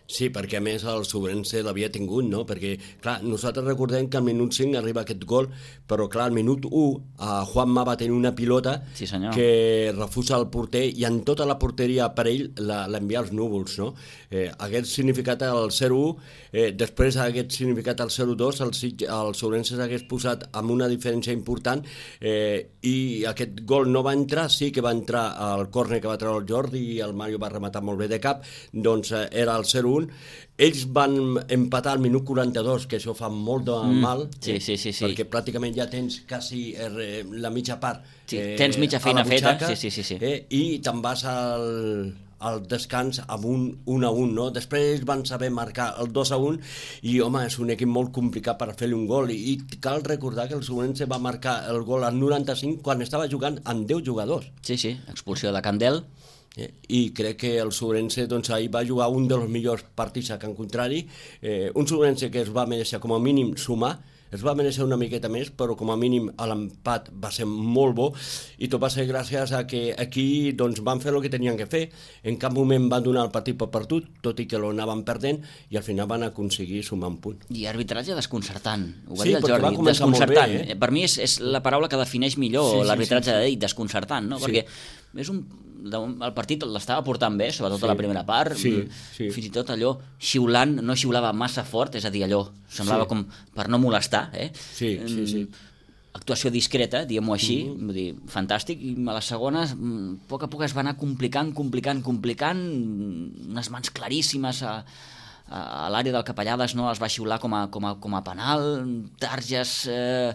Sí, perquè a més el Sobrense l'havia tingut, no? Perquè, clar, nosaltres recordem que al minut cinc arriba aquest gol, però clar, al minut u a Juanma va tenir una pilota sí, que refusa el porter i en tota la porteria per ell l'envia als núvols, no? Eh, hagués significat el zero u, eh, després hagués significat el zero dos, el, el Sobrense s'hagués posat amb una diferència important eh, i aquest gol no va entrar, sí que va entrar al córner que va treure el Jordi i el Mario va rematar molt bé de cap, doncs eh, era el zero u. Ells van empatar al minut quaranta-dos, que això fa molt de mal, mm, sí, sí, sí, sí. perquè pràcticament ja tens quasi eh, la mitja part. Sí, eh, tens mitja feina feta, sí, sí, sí, sí. Eh, i te'n vas al, al descans amb un un a un, no? Després van saber marcar el dos a un i, home, és un equip molt complicat per fer-li un gol i, i cal recordar que el Sobrense va marcar el gol al noranta-cinc quan estava jugant amb deu jugadors. Sí, sí, expulsió de Candel. Eh, i crec que el Sobrense doncs, ahir va jugar un dels millors partits a Can Contrari, eh, un Sobrense que es va mereixer com a mínim sumar, es va mereixer una miqueta més, però com a mínim l'empat va ser molt bo i tot va ser gràcies a que aquí doncs, van fer el que tenien que fer. En cap moment van donar el partit per perdut, tot i que l'anaven perdent, i al final van aconseguir sumar un punt. I arbitratge desconcertant, ho va sí, dir el Jordi, desconcertant. Bé, eh? Per mi és, és la paraula que defineix millor sí, l'arbitratge sí, sí, sí. de desconcertant, no? Sí. Perquè és un, el partit l'estava portant bé, sobretot sí. a la primera part, sí, sí. fins i tot allò xiulant, no xiulava massa fort, és a dir, allò semblava sí. com per no molestar, eh? Sí, sí, sí. Actuació discreta, diguem-ho així, mm-hmm. vull dir, fantàstic, i a les segones, a poc a poc es va anar complicant, complicant, complicant, unes mans claríssimes a, a, a l'àrea del Capellades, no? Es va xiular com a, com a, com a penal, targes eh,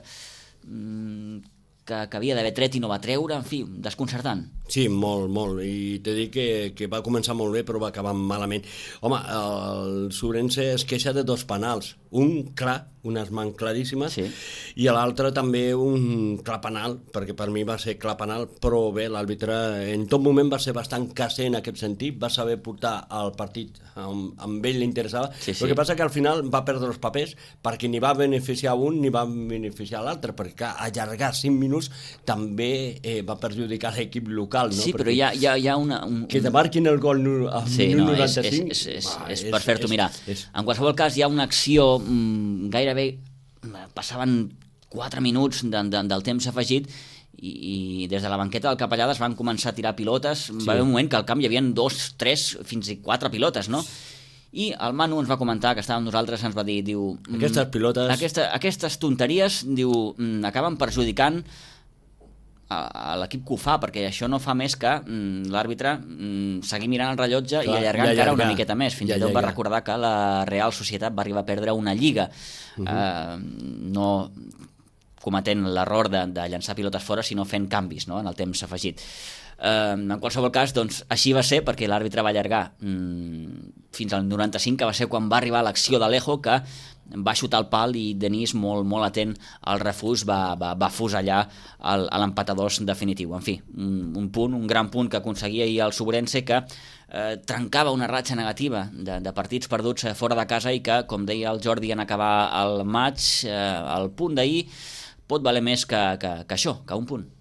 que, que havia d'haver tret i no va treure, en fi, desconcertant. Sí, molt, molt, i t'he dit que, que va començar molt bé però va acabar malament. Home, el Sobrense es queixa de dos penals, un clar, unes mans claríssimes, sí. i l'altre també un clar penal, perquè per mi va ser clar penal, però bé, l'àrbitre en tot moment va ser bastant caser en aquest sentit, va saber portar el partit amb, amb ell l'interessava, sí, sí. El que passa que al final va perdre els papers perquè ni va beneficiar un ni va beneficiar l'altre, perquè allargar cinc minuts també eh, va perjudicar l'equip local. No? Sí, però hi ha, hi ha, hi ha una... Un, que te marquin el gol al sí, minut no, noranta-cinc... És, és, és, va, és, és per fer-t'ho mirar. És... En qualsevol cas, hi ha una acció mmm, gairebé... Passaven quatre minuts de, de, del temps afegit i, i des de la banqueta del Capellades van començar a tirar pilotes. Sí. Va haver un moment que al camp hi havia dos, tres, fins i quatre pilotes, no? I el Manu ens va comentar, que estàvem nosaltres, ens va dir... Diu, aquestes pilotes... Aquesta, aquestes tonteries, diu, acaben perjudicant a, a l'equip que ho fa, perquè això no fa més que mm, l'àrbitre mm, seguir mirant el rellotge Clar, i allargar encara una miqueta més. Fins i tot va recordar que la Real Societat va arribar a perdre una lliga, uh-huh. eh, no cometent l'error de, de llançar pilotes fora, sinó fent canvis, no?, en el temps afegit. Eh, en qualsevol cas, doncs, així va ser, perquè l'àrbitre va allargar mm, fins al noranta-cinc, que va ser quan va arribar l'acció d'Alejo, que va xutar el pal i Denis, molt, molt atent al refús, va, va, va fusellar el, l'empatador definitiu. En fi, un, un punt, un gran punt que aconseguia ahir el Sobrense, que eh, trencava una ratxa negativa de, de partits perduts fora de casa i que, com deia el Jordi en acabar el maig, eh, el punt d'ahir pot valer més que, que, que això, que un punt.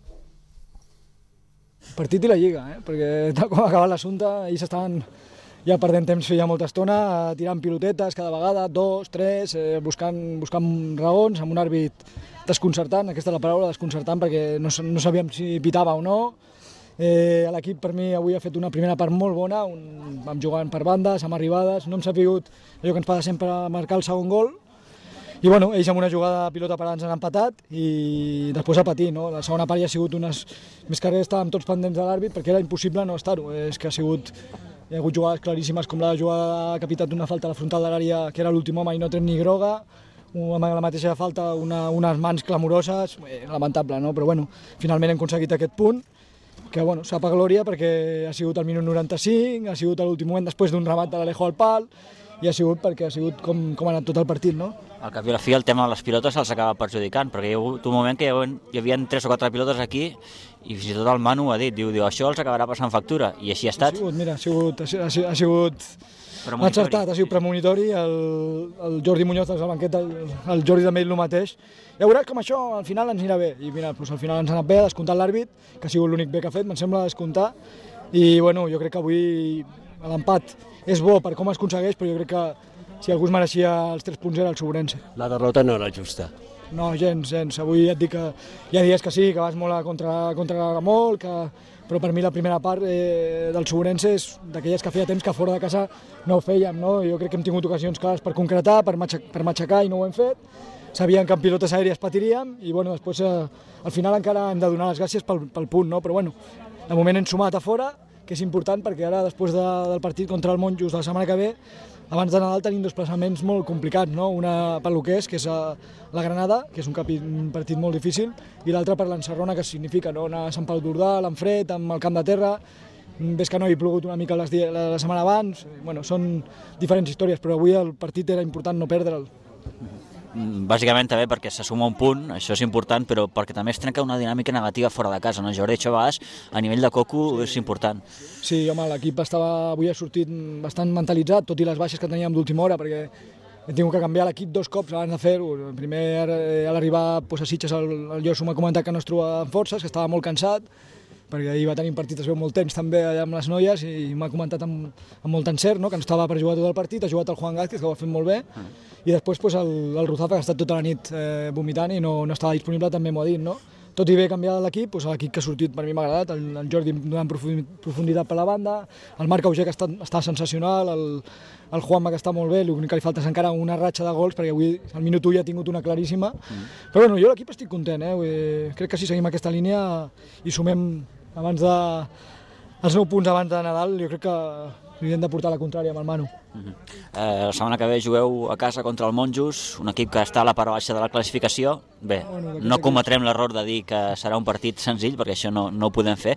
Partit i la Lliga, eh? Perquè tal com ha acabat l'assumpte, ells estaven ja perdent temps feia molta estona, tirant pilotetes cada vegada, dos, tres, eh, buscant, buscant raons, amb un àrbit desconcertant, aquesta és la paraula, desconcertant, perquè no, no sabíem si pitava o no. Eh, l'equip per mi avui ha fet una primera part molt bona, un, vam jugant per bandes, amb arribades, no hem sabut allò que ens passa sempre marcar el segon gol, i bueno, ells amb una jugada de pilota parada ens han empatat i després a patir, no? La segona part ja ha sigut unes... Més que res estàvem tots pendents de l'àrbit perquè era impossible no estar-ho, és que ha sigut... Hi ha hagut jugades claríssimes com la jugada que ha pitat una falta a la frontal de l'àrea que era l'últim home i no tret ni groga, amb la mateixa falta una, unes mans clamoroses, eh, lamentable, no? Però bueno, finalment hem aconseguit aquest punt, que bueno, sap a glòria perquè ha sigut al minut noranta-cinc, ha sigut a l'últim moment després d'un remat de l'Alejo al pal, i ha sigut perquè ha sigut com, com ha anat tot el partit, no? Al cap i a la fi el tema de les pilotes els acaba perjudicant, perquè hi ha hagut un moment que hi havia tres o quatre pilotes aquí i fins i tot el Manu ha dit, diu, diu això els acabarà passant factura, i així ha estat. Ha sigut, mira, ha sigut, ha sigut, ha sigut encertat, ha sigut premonitori, el, el Jordi Muñoz de la banqueta, el, el Jordi també el mateix. Ja veuràs com això al final ens anirà bé, i mira, doncs al final ens ha anat bé, ha descomptat l'àrbit, que ha sigut l'únic bé que ha fet, me'n sembla descomptar, i bueno, jo crec que avui l'empat és bo per com es aconsegueix, però jo crec que si algú es mereixia els tres punts era el Sobrense. La derrota no era justa. No, gens, gens. Avui et dic que hi ha dies que sí, que vas molt a contra, contra molt, que... però per mi la primera part eh, del Sobrense és d'aquelles que feia temps que fora de casa no ho fèiem, no? Jo crec que hem tingut ocasions clares per concretar, per, matxac, per matxacar i no ho hem fet. Sabíem que en pilotes aèries patiríem i bueno, després eh, al final encara hem de donar les gràcies pel, pel punt, no? Però bueno, de moment hem sumat a fora, que és important perquè ara després de, del partit contra el Monjos de la setmana que ve, abans de Nadal tenim desplaçaments molt complicats, no? Una per lo que és, que és a la Granada, que és un, capi, un partit molt difícil, i l'altre per l'Ensarrona, que significa no? Anar a Sant Pau d'Ordà, a l'Enfred, amb el camp de terra. Ves que no hi ha plogut una mica les, la, la setmana abans. Bueno, són diferents històries, però avui el partit era important no perdre'l. Bàsicament també perquè se suma un punt, això és important, però perquè també es trenca una dinàmica negativa fora de casa, no, Jordi? Això a vegades, a nivell de coco, és important. Sí, home, l'equip estava, avui ha sortit bastant mentalitzat, tot i les baixes que teníem d'última hora, perquè he tingut que canviar l'equip dos cops abans de fer-ho. Primer, a l'arribar pues, a Sitges, el, el Josu m'ha comentat que no es trobava amb forces, que estava molt cansat, perquè ahir va tenir un partit es veu molt temps també allà amb les noies i m'ha comentat amb, amb molt encert, no? Que no estava per jugar tot el partit, ha jugat el Juan Gázquez, que ho ha fet molt bé, mm. i després pues, el, el Ruzafa, que ha estat tota la nit eh, vomitant i no, no estava disponible, també m'ho ha dit, no? Tot i bé canviar l'equip, pues, l'equip que ha sortit per mi m'ha agradat, el, el Jordi donant profunditat per la banda, el Marc Auger, que està, està sensacional, el, el Juanma, que està molt bé, l'únic que li falta és encara una ratxa de gols, perquè avui al minut u ja ha tingut una claríssima, mm. però bueno, jo l'equip estic content, eh? Vull dir, crec que si seguim aquesta línia i sumem abans de... els nou punts abans de Nadal, jo crec que li hem de portar la contrària amb el Manu. Uh-huh. eh, la setmana que ve jugueu a casa contra el Monjos, un equip que està a la part baixa de la classificació. Bé, bueno, no cometrem l'error de dir que serà un partit senzill, perquè això no, no ho podem fer,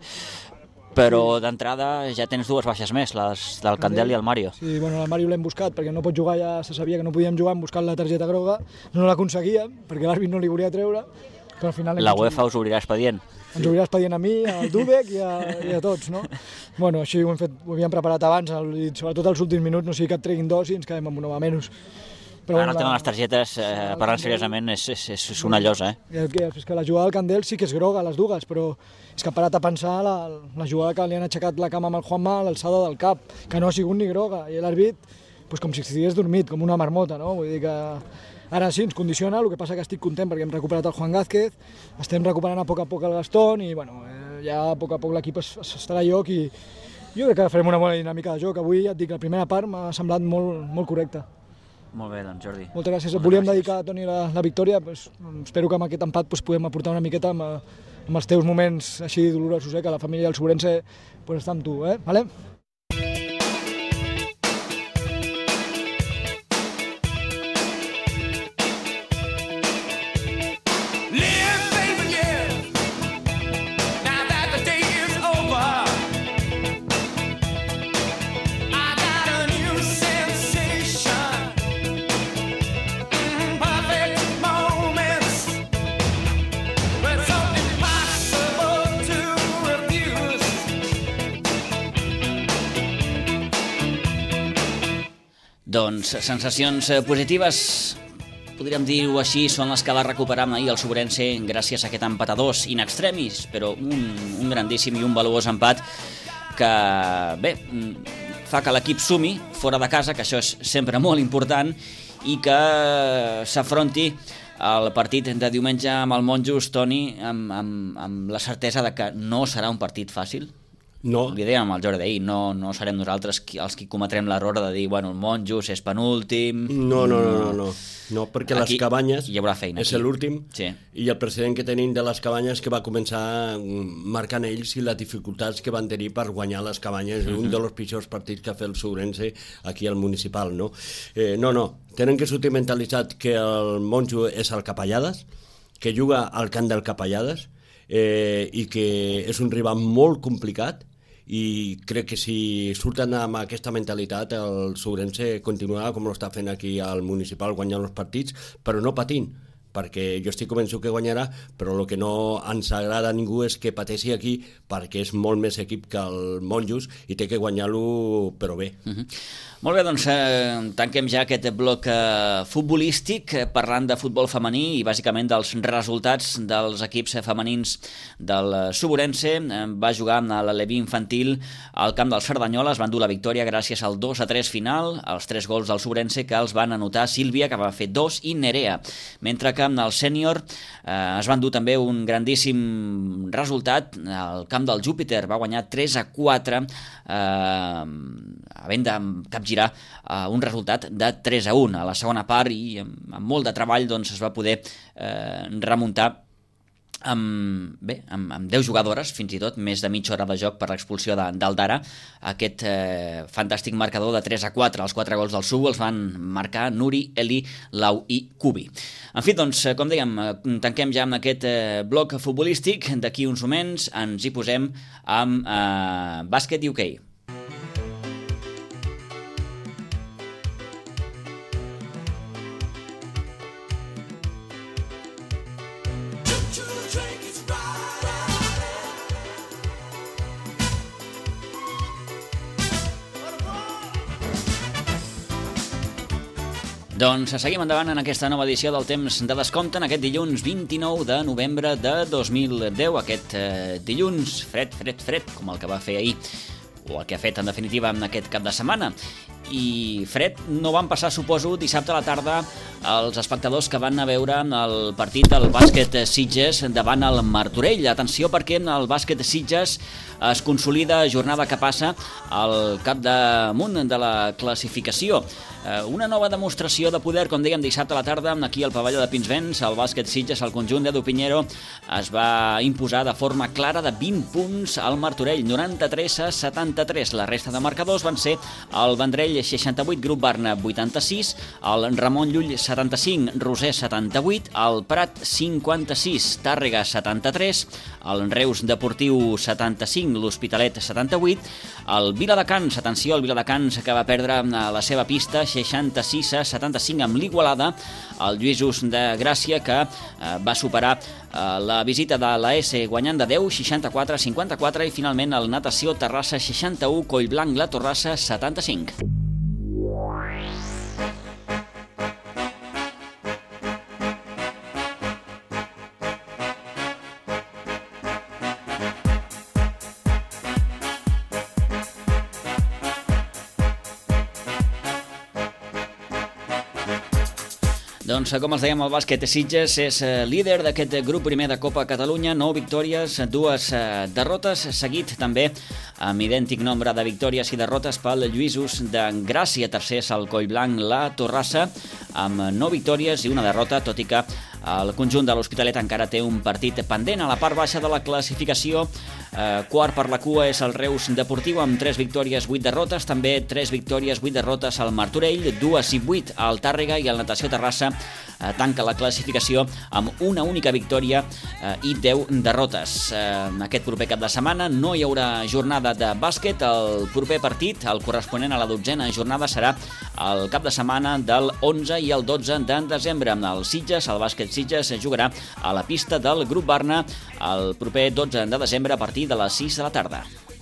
però sí. D'entrada ja tens dues baixes més, les del Candel i el Mario. Sí, bueno, el Mario l'hem buscat, perquè no pot jugar, ja se sabia que no podíem jugar, hem buscat la targeta groga, no l'aconseguíem, perquè l'àrbit no li volia treure, però al final... La UEFA us obrirà expedient. Ens obrirà expedient a mi, al Dubek i a, i a tots, no? Bueno, així ho hem fet, ho havíem preparat abans, i sobretot als últims minuts, no sigui que et treguin dos i ens quedem amb una mà menys. Però bueno, el tema de les targetes, eh, parlant seriosament, és, és, és una llosa, eh? És que la jugada del Candel sí que és groga, les dues, però és que ha parat a pensar la, la jugada que li han aixecat la cama amb el Juanma a l'alçada del cap, que no ha sigut ni groga, i l'àrbit, pues, com si estigués dormit, com una marmota, no? Vull dir que... Ara sí, ens condiciona, el que passa que estic content perquè hem recuperat el Juan Gázquez, estem recuperant a poc a poc el Gastón i bueno, eh, ja a poc a poc l'equip es, es estarà a lloc i jo crec que farem una bona dinàmica de joc. Avui ja et dic, la primera part m'ha semblat molt, molt correcta. Molt bé, doncs Jordi. Moltes gràcies. Moltes Volíem gràcies. dedicar a Toni la, la victòria, pues, espero que amb aquest empat pues, podem aportar una miqueta amb, amb els teus moments així dolorosos, eh, que la família del Sobrense pues, està amb tu. Eh? Vale? Doncs sensacions positives, podríem dir-ho així, són les que va recuperar ahir el Sobrense gràcies a aquest empat a dos in extremis, però un, un grandíssim i un valuós empat que, bé, fa que l'equip sumi fora de casa, que això és sempre molt important, i que s'afronti el partit de diumenge amb el Monjos, Toni, amb, amb, amb la certesa de que no serà un partit fàcil. No. Li dèiem al Jordi d'ahir, no, no serem nosaltres qui, els qui cometrem l'error de dir, bueno, el Monjos és penúltim... No, no, no, no, no, no perquè aquí les cabanyes hi haurà feina, és aquí. l'últim, sí. I el precedent que tenim de les cabanyes que va començar marcant ells i les dificultats que van tenir per guanyar les cabanyes, uh-huh. un dels pitjors partits que ha fet el Sobrense aquí al municipal, no? Eh, no, no, tenen que sortir mentalitzat que el Monjo és el Capellades, que juga al camp del Capellades, eh, i que és un rival molt complicat, i crec que si surten amb aquesta mentalitat el Sobrense continuarà com ho està fent aquí al municipal guanyant els partits, però no patint, perquè jo estic convençut que guanyarà, però el que no ens agrada a ningú és que pateixi aquí, perquè és molt més equip que el Monjos i té que guanyar-lo, però bé. Uh-huh. Molt bé, doncs eh, tanquem ja aquest bloc eh, futbolístic eh, parlant de futbol femení i bàsicament dels resultats dels equips femenins del Suburense. Eh, va jugar a l'Aleví infantil al camp del Cerdanyola, es van dur la victòria gràcies al dos a tres final, els tres gols del Suburense que els van anotar Sílvia, que va fer dos, i Nerea, mentre que amb el sènior eh, es van dur també un grandíssim resultat. El camp del Júpiter va guanyar tres a quatre, eh, havent de capgirar uh, un resultat de tres a un a la segona part, i amb, amb molt de treball doncs, es va poder eh, remuntar amb, bé, amb, amb deu jugadores, fins i tot més de mitja hora de joc per l'expulsió d'Aldara. Aquest eh, fantàstic marcador de tres a quatre, els quatre gols del Subu els van marcar Nuri, Eli, Lau i Kubi. En fi, doncs, com dèiem, tanquem ja amb aquest eh, bloc futbolístic. D'aquí uns moments ens hi posem amb eh, bàsquet U K. Doncs seguim endavant en aquesta nova edició del Temps de Descompte, en aquest dilluns vint-i-nou de novembre de dos mil deu, aquest eh, dilluns fred, fred, fred, com el que va fer ahir, o el que ha fet en definitiva en aquest cap de setmana. I fred no van passar, suposo, dissabte a la tarda els espectadors que van a veure el partit del bàsquet Sitges davant el Martorell. Atenció, perquè el bàsquet Sitges es consolida jornada que passa al capdamunt de la classificació. Una nova demostració de poder, com dèiem, dissabte a la tarda, aquí al pavelló de Pinsbens, el bàsquet Sitges, el conjunt d'Edu Piñero, es va imposar de forma clara de vint punts al Martorell, noranta-tres a setanta-tres. La resta de marcadors van ser el Vendrell seixanta-vuit, Grup Barna vuitanta-sis, el Ramon Llull setanta-cinc, Roser setanta-vuit, el Prat cinquanta-sis, Tàrrega setanta-tres, el Reus Deportiu setanta-cinc, l'Hospitalet setanta-vuit, el Viladecans, atenció, el Viladecans que va perdre la seva pista seixanta-sis a setanta-cinc amb l'Igualada, el Lluïsos de Gràcia que eh, va superar eh, la visita de la S guanyant de deu, seixanta-quatre a cinquanta-quatre, i finalment el Natació Terrassa seixanta-u, Collblanc La Torrassa setanta-cinc. Doncs, com els dèiem, el bàsquet Sitges és líder d'aquest grup primer de Copa Catalunya, nou victòries, dues derrotes, seguit també amb idèntic nombre de victòries i derrotes pel Lluïsos de Gràcia. Tercer és el Collblanc La Torrassa, amb nou victòries i una derrota, tot i que el conjunt de l'Hospitalet encara té un partit pendent. A la part baixa de la classificació, eh, quart per la cua és el Reus Deportiu amb tres victòries, vuit derrotes, també tres victòries, vuit derrotes al Martorell, dues i vuit al Tàrrega, i el Natació Terrassa eh, tanca la classificació amb una única victòria eh, i deu derrotes. Eh, aquest proper cap de setmana no hi haurà jornada de bàsquet. El proper partit, el corresponent a la dotzena jornada, serà el cap de setmana del onze i el dotze de desembre. El Sitges, el bàsquet Sitges, jugarà a la pista del Grup Barna el proper dotze de desembre a partir de les sis de la tarda.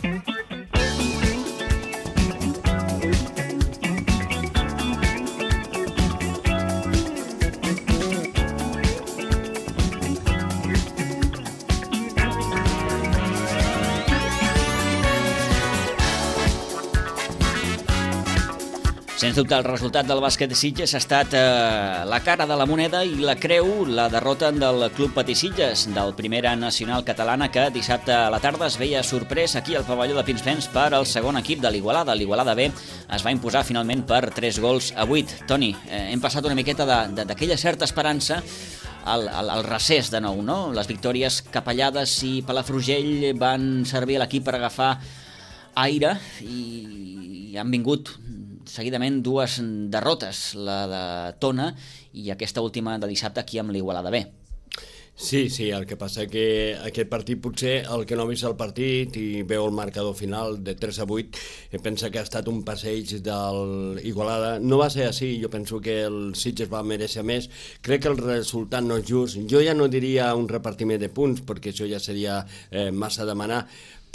Sens dubte, el resultat del bàsquet de Sitges ha estat eh, la cara de la moneda i la creu, la derrota del Club Patí Sitges, del Primera Nacional Catalana, que dissabte a la tarda es veia sorprès aquí al pavelló de Pinsbens per al segon equip de l'Igualada. L'Igualada B es va imposar finalment per tres gols a vuit. Toni, eh, hem passat una miqueta d'aquella certa esperança al, al, al recés de nou, no? Les victòries Capellades i Palafrugell van servir a l'equip per agafar aire i, i han vingut seguidament dues derrotes, la de Tona i aquesta última de dissabte aquí amb l'Igualada B. Sí, sí, el que passa que aquest partit potser el que no ha vist el partit i veu el marcador final de tres a vuit pensa que ha estat un passeig del Igualada. No va ser així, jo penso que el Sitges va mereixer més. Crec que el resultat no és just. Jo ja no diria un repartiment de punts perquè això ja seria eh, massa demanar,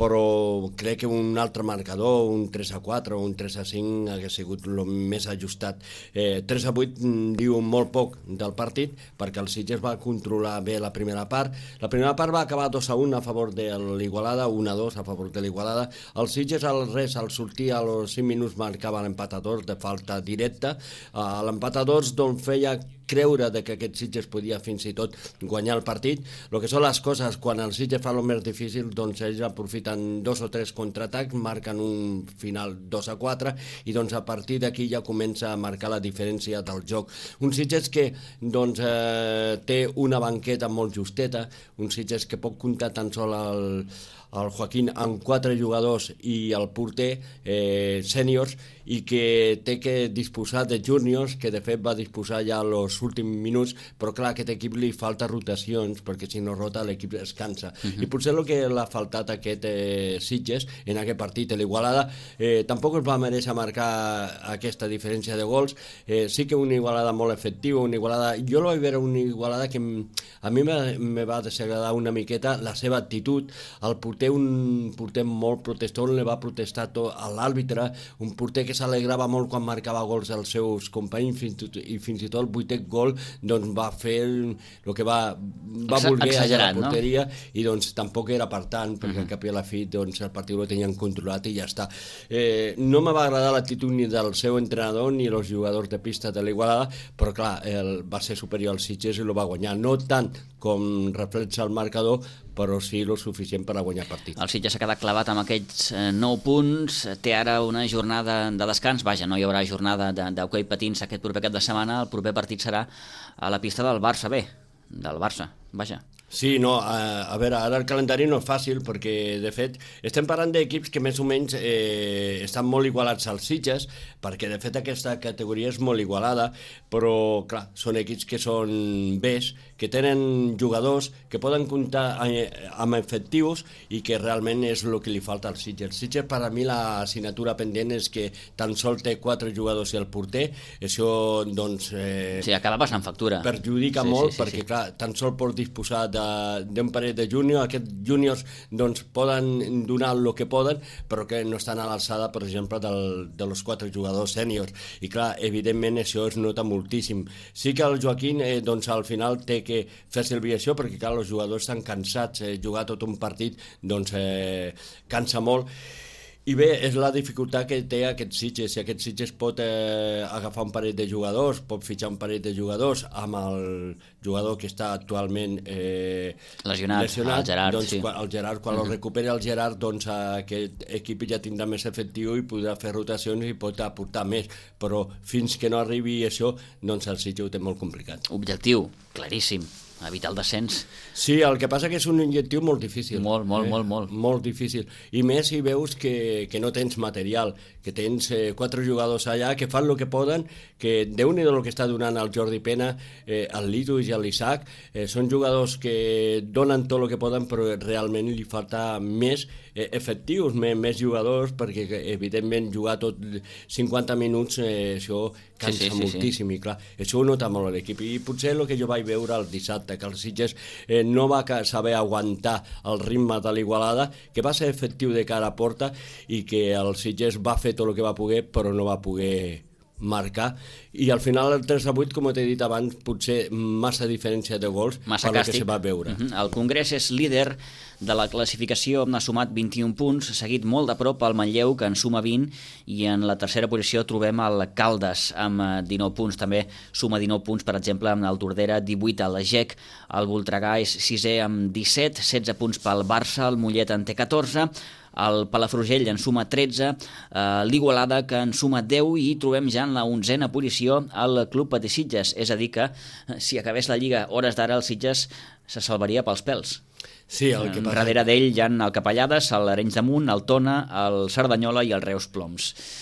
però crec que un altre marcador, un tres a quatre o un tres a cinc hauria sigut el més ajustat. Eh, tres a vuit diu molt poc del partit perquè el Sitges va controlar bé la primera part. La primera part va acabar dos a un a favor de l'Igualada, un a dos a favor de l'Igualada. El Sitges al res, al sortir a los cinc minuts marcava l'empat a dos de falta directa. Uh, l'empat a dos doncs feia creure de que aquest Sitges podia fins i tot guanyar el partit. El que són les coses, quan el Sitges fa el més difícil, doncs ells aprofiten dos o tres contraatacs, marquen un final dos a quatre i doncs a partir d'aquí ja comença a marcar la diferència del joc. Un Sitges que doncs, eh, té una banqueta molt justeta, un Sitges que pot comptar tan sol el, el Joaquín amb quatre jugadors i el porter eh, sèniors i que té que disposar de júniors, que de fet va disposar ja als últims minuts, però clar, a aquest equip li falta rotacions, perquè si no rota l'equip es cansa. Uh-huh. I potser el que l'ha faltat a aquest eh, Sitges en aquest partit, l'Igualada, eh, tampoc es va mereixer marcar aquesta diferència de gols. Eh, sí que una Igualada molt efectiva, una Igualada... Jo la vaig veure una Igualada que a mi me, me va desagradar una miqueta la seva actitud. El porter, un porter molt protestor, li va protestar a l'àrbitre, un porter que s'alegrava molt quan marcava gols als seus companys fins tot, i fins i tot el vuitè gol doncs va fer el, el que va, va voler a la porteria, no? I doncs tampoc era per tant, perquè uh-huh. al cap i a la fi doncs, el partit ho tenien controlat i ja està. Eh, no me va agradar l'actitud ni del seu entrenador ni els jugadors de pista de l'Igualada, però clar, el, va ser superior al Sitges i el va guanyar, no tant com reflexa el marcador, però sí el suficient per a guanyar partit. El Sitges s'ha quedat clavat amb aquests nou punts, té ara una jornada de descans, vaja, no hi haurà jornada d'hoquei patins aquest proper cap de setmana, el proper partit serà a la pista del Barça B, del Barça, vaja. Sí, no, a, a veure, ara el calendari no és fàcil perquè, de fet, estem parlant d'equips que més o menys eh, estan molt igualats als Sitges, perquè, de fet, aquesta categoria és molt igualada, però, clar, són equips que són Bs, que tenen jugadors que poden comptar amb efectius i que realment és el que li falta als Sitges. Els Sitges, per a mi, l'assignatura pendent és que tan sol té quatre jugadors i el porter, això, doncs... Eh, sí, acaba passant factura. Perjudica sí, molt, sí, sí, perquè, sí. clar, tan sol pot disposar de d'un parell de júniors, aquests júniors doncs, poden donar el que poden, però que no estan a l'alçada, per exemple, del, de los quatre jugadors sèniors. I clar, evidentment això es nota moltíssim. Sí que el Joaquín eh, doncs, al final té que fer servir això, perquè clar, els jugadors estan cansats, eh, jugar tot un partit doncs, eh, cansa molt. I bé, és la dificultat que té aquest Sitges. Si aquest Sitges pot eh, agafar un parell de jugadors, pot fitxar un parell de jugadors amb el jugador que està actualment eh, lesionat, lesionat, el Gerard. Doncs, sí. quan, el Gerard, quan uh-huh. el recuperi el Gerard, doncs aquest equip ja tindrà més efectiu i podrà fer rotacions i pot aportar més. Però fins que no arribi això, doncs el Sitges ho té molt complicat. Objectiu, claríssim. Evitar el descens. Sí, el que passa que és un objectiu molt difícil. Molt, molt, eh? molt, molt. Molt difícil. I més si veus que, que no tens material, que tens eh, quatre jugadors allà que fan el que poden, que Déu-n'hi-do el que està donant el Jordi Pena, eh, el Litus i l'Isaac, eh, són jugadors que donen tot el que poden, però realment li falta més eh, efectius, més, més jugadors, perquè evidentment jugar tot cinquanta minuts, eh, això cansa sí, sí, sí, moltíssim, sí. I clar, això ho nota molt l'equip. I potser el que jo vaig veure el dissabte, que el Sitges eh, no va saber aguantar el ritme de l'Igualada, que va ser efectiu de cara a porta i que el Sitges va fer tot el que va poder, però no va poder marcar, i al final el tres a vuit, com t'he dit abans, potser massa diferència de gols massa per càstig. Que se va veure. Uh-huh. El Congrés és líder de la classificació, n'ha sumat vint-i-un punts, seguit molt de prop el Manlleu, que en suma vint, i en la tercera posició trobem el Caldes, amb dinou punts, també suma dinou punts, per exemple, amb el Tordera, divuit al G E C, el Voltregà és sisè amb disset, setze punts pel Barça, el Mollet en té catorze, el Palafrugell en suma tretze, eh, l'Igualada que en suma deu, i trobem ja en la onzena posició el Club Patí Sitges, és a dir que si acabés la Lliga hores d'ara el Sitges se salvaria pels pèls. Sí, el que passa... Darrere d'ell hi ha el Capellades, l'Arenys de Munt, el Tona, el Cerdanyola i el Reus Ploms.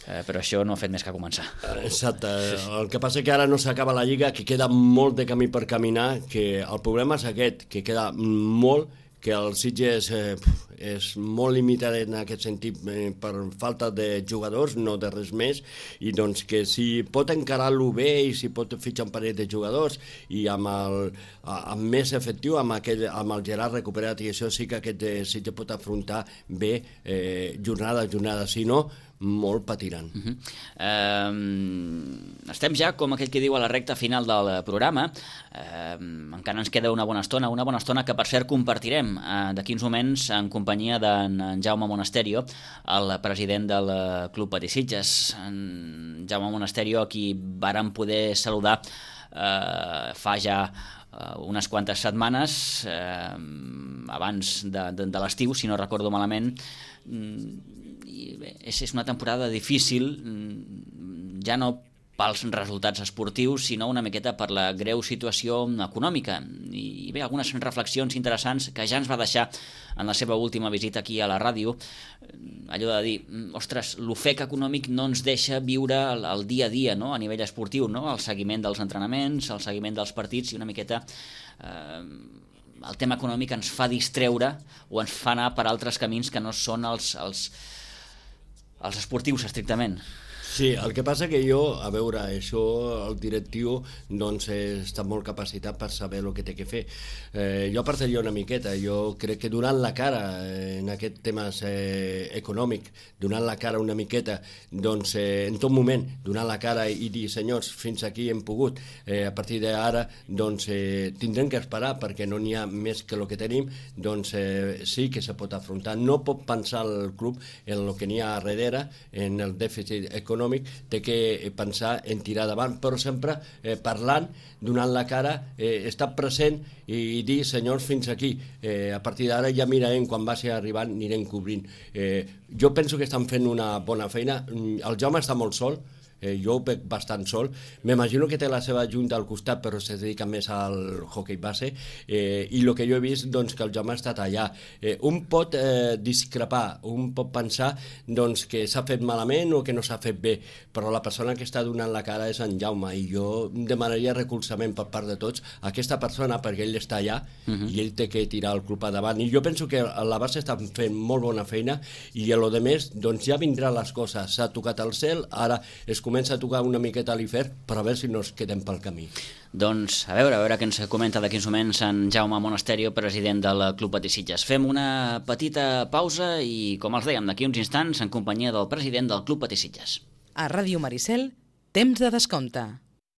eh, però això no ha fet més que començar. Exacte, el que passa és que ara no s'acaba la Lliga, que queda molt de camí per caminar, que el problema és aquest, que queda molt, que el Sitges eh, és molt limitat en aquest sentit eh, per falta de jugadors, no de res més, i doncs que si pot encarar-lo bé i si pot fitxar un parell de jugadors i amb, el, amb més efectiu, amb, aquell, amb el Gerard recuperat, i això sí que aquest eh, Sitges pot afrontar bé eh, jornada a jornada, si no molt patiran. Uh -huh. eh, estem ja, com aquell que diu, a la recta final del programa. Eh, encara ens queda una bona estona, una bona estona que per cert compartirem eh, d'aquí uns moments en companyia d'en Jaume Monasterio, el president del Club Patí Sitges. En Jaume Monasterio, a qui vàrem poder saludar eh, fa ja eh, unes quantes setmanes, eh, abans de, de, de l'estiu, si no recordo malament. I bé, és, és una temporada difícil, ja no pels resultats esportius, sinó una miqueta per la greu situació econòmica. I bé, algunes reflexions interessants que ja ens va deixar en la seva última visita aquí a la ràdio, allò de dir, ostres, l'ofec econòmic no ens deixa viure el, el dia a dia, no?, a nivell esportiu, no?, el seguiment dels entrenaments, el seguiment dels partits, i una miqueta eh, el tema econòmic ens fa distreure o ens fa anar per altres camins que no són els, els, els esportius estrictament. Sí, el que passa que jo, a veure, això el directiu doncs està molt capacitat per saber el que té que fer. Eh, jo apartaria una miqueta, jo crec que donant la cara eh, en aquest temes eh, econòmic, donant la cara una miqueta, doncs eh, en tot moment, donant la cara i dir, senyors, fins aquí hem pogut, eh, a partir d'ara doncs eh, tindrem que esperar perquè no n'hi ha més que el que tenim, doncs eh, sí que se pot afrontar. No pot pensar el club en el que n'hi ha a darrere, en el dèficit econòmic, té que pensar en tirar davant, però sempre eh, parlant, donant la cara, eh, estar present i, i dir, senyors, fins aquí. Eh, a partir d'ara ja mirarem, quan vagi arribant, anirem cobrint. Eh, jo penso que estan fent una bona feina. El Jaume està molt sol, eh, jo ho veig bastant sol. M'imagino que té la seva junta al costat, però se dedica més al hoquei base, eh, i el que jo he vist, doncs, que el Jaume ha estat allà. Eh, un pot eh, discrepar, un pot pensar doncs, que s'ha fet malament o que no s'ha fet bé, però la persona que està donant la cara és en Jaume, i jo demanaria recolzament per part de tots a aquesta persona, perquè ell està allà uh-huh. i ell té que tirar el club endavant. I jo penso que a la base estan fent molt bona feina, i a lo de més, doncs ja vindran les coses. S'ha tocat el cel, ara es comença a tocar una miqueta a l'hivern, però a veure si no ens quedem pel camí. Doncs a veure, a veure què ens comenta d'aquí uns moments en Jaume Monasterio, president del Club Patí Sitges. Fem una petita pausa i, com els dèiem, d'aquí uns instants, en companyia del president del Club Patí Sitges. A Ràdio Maricel, temps de descompte.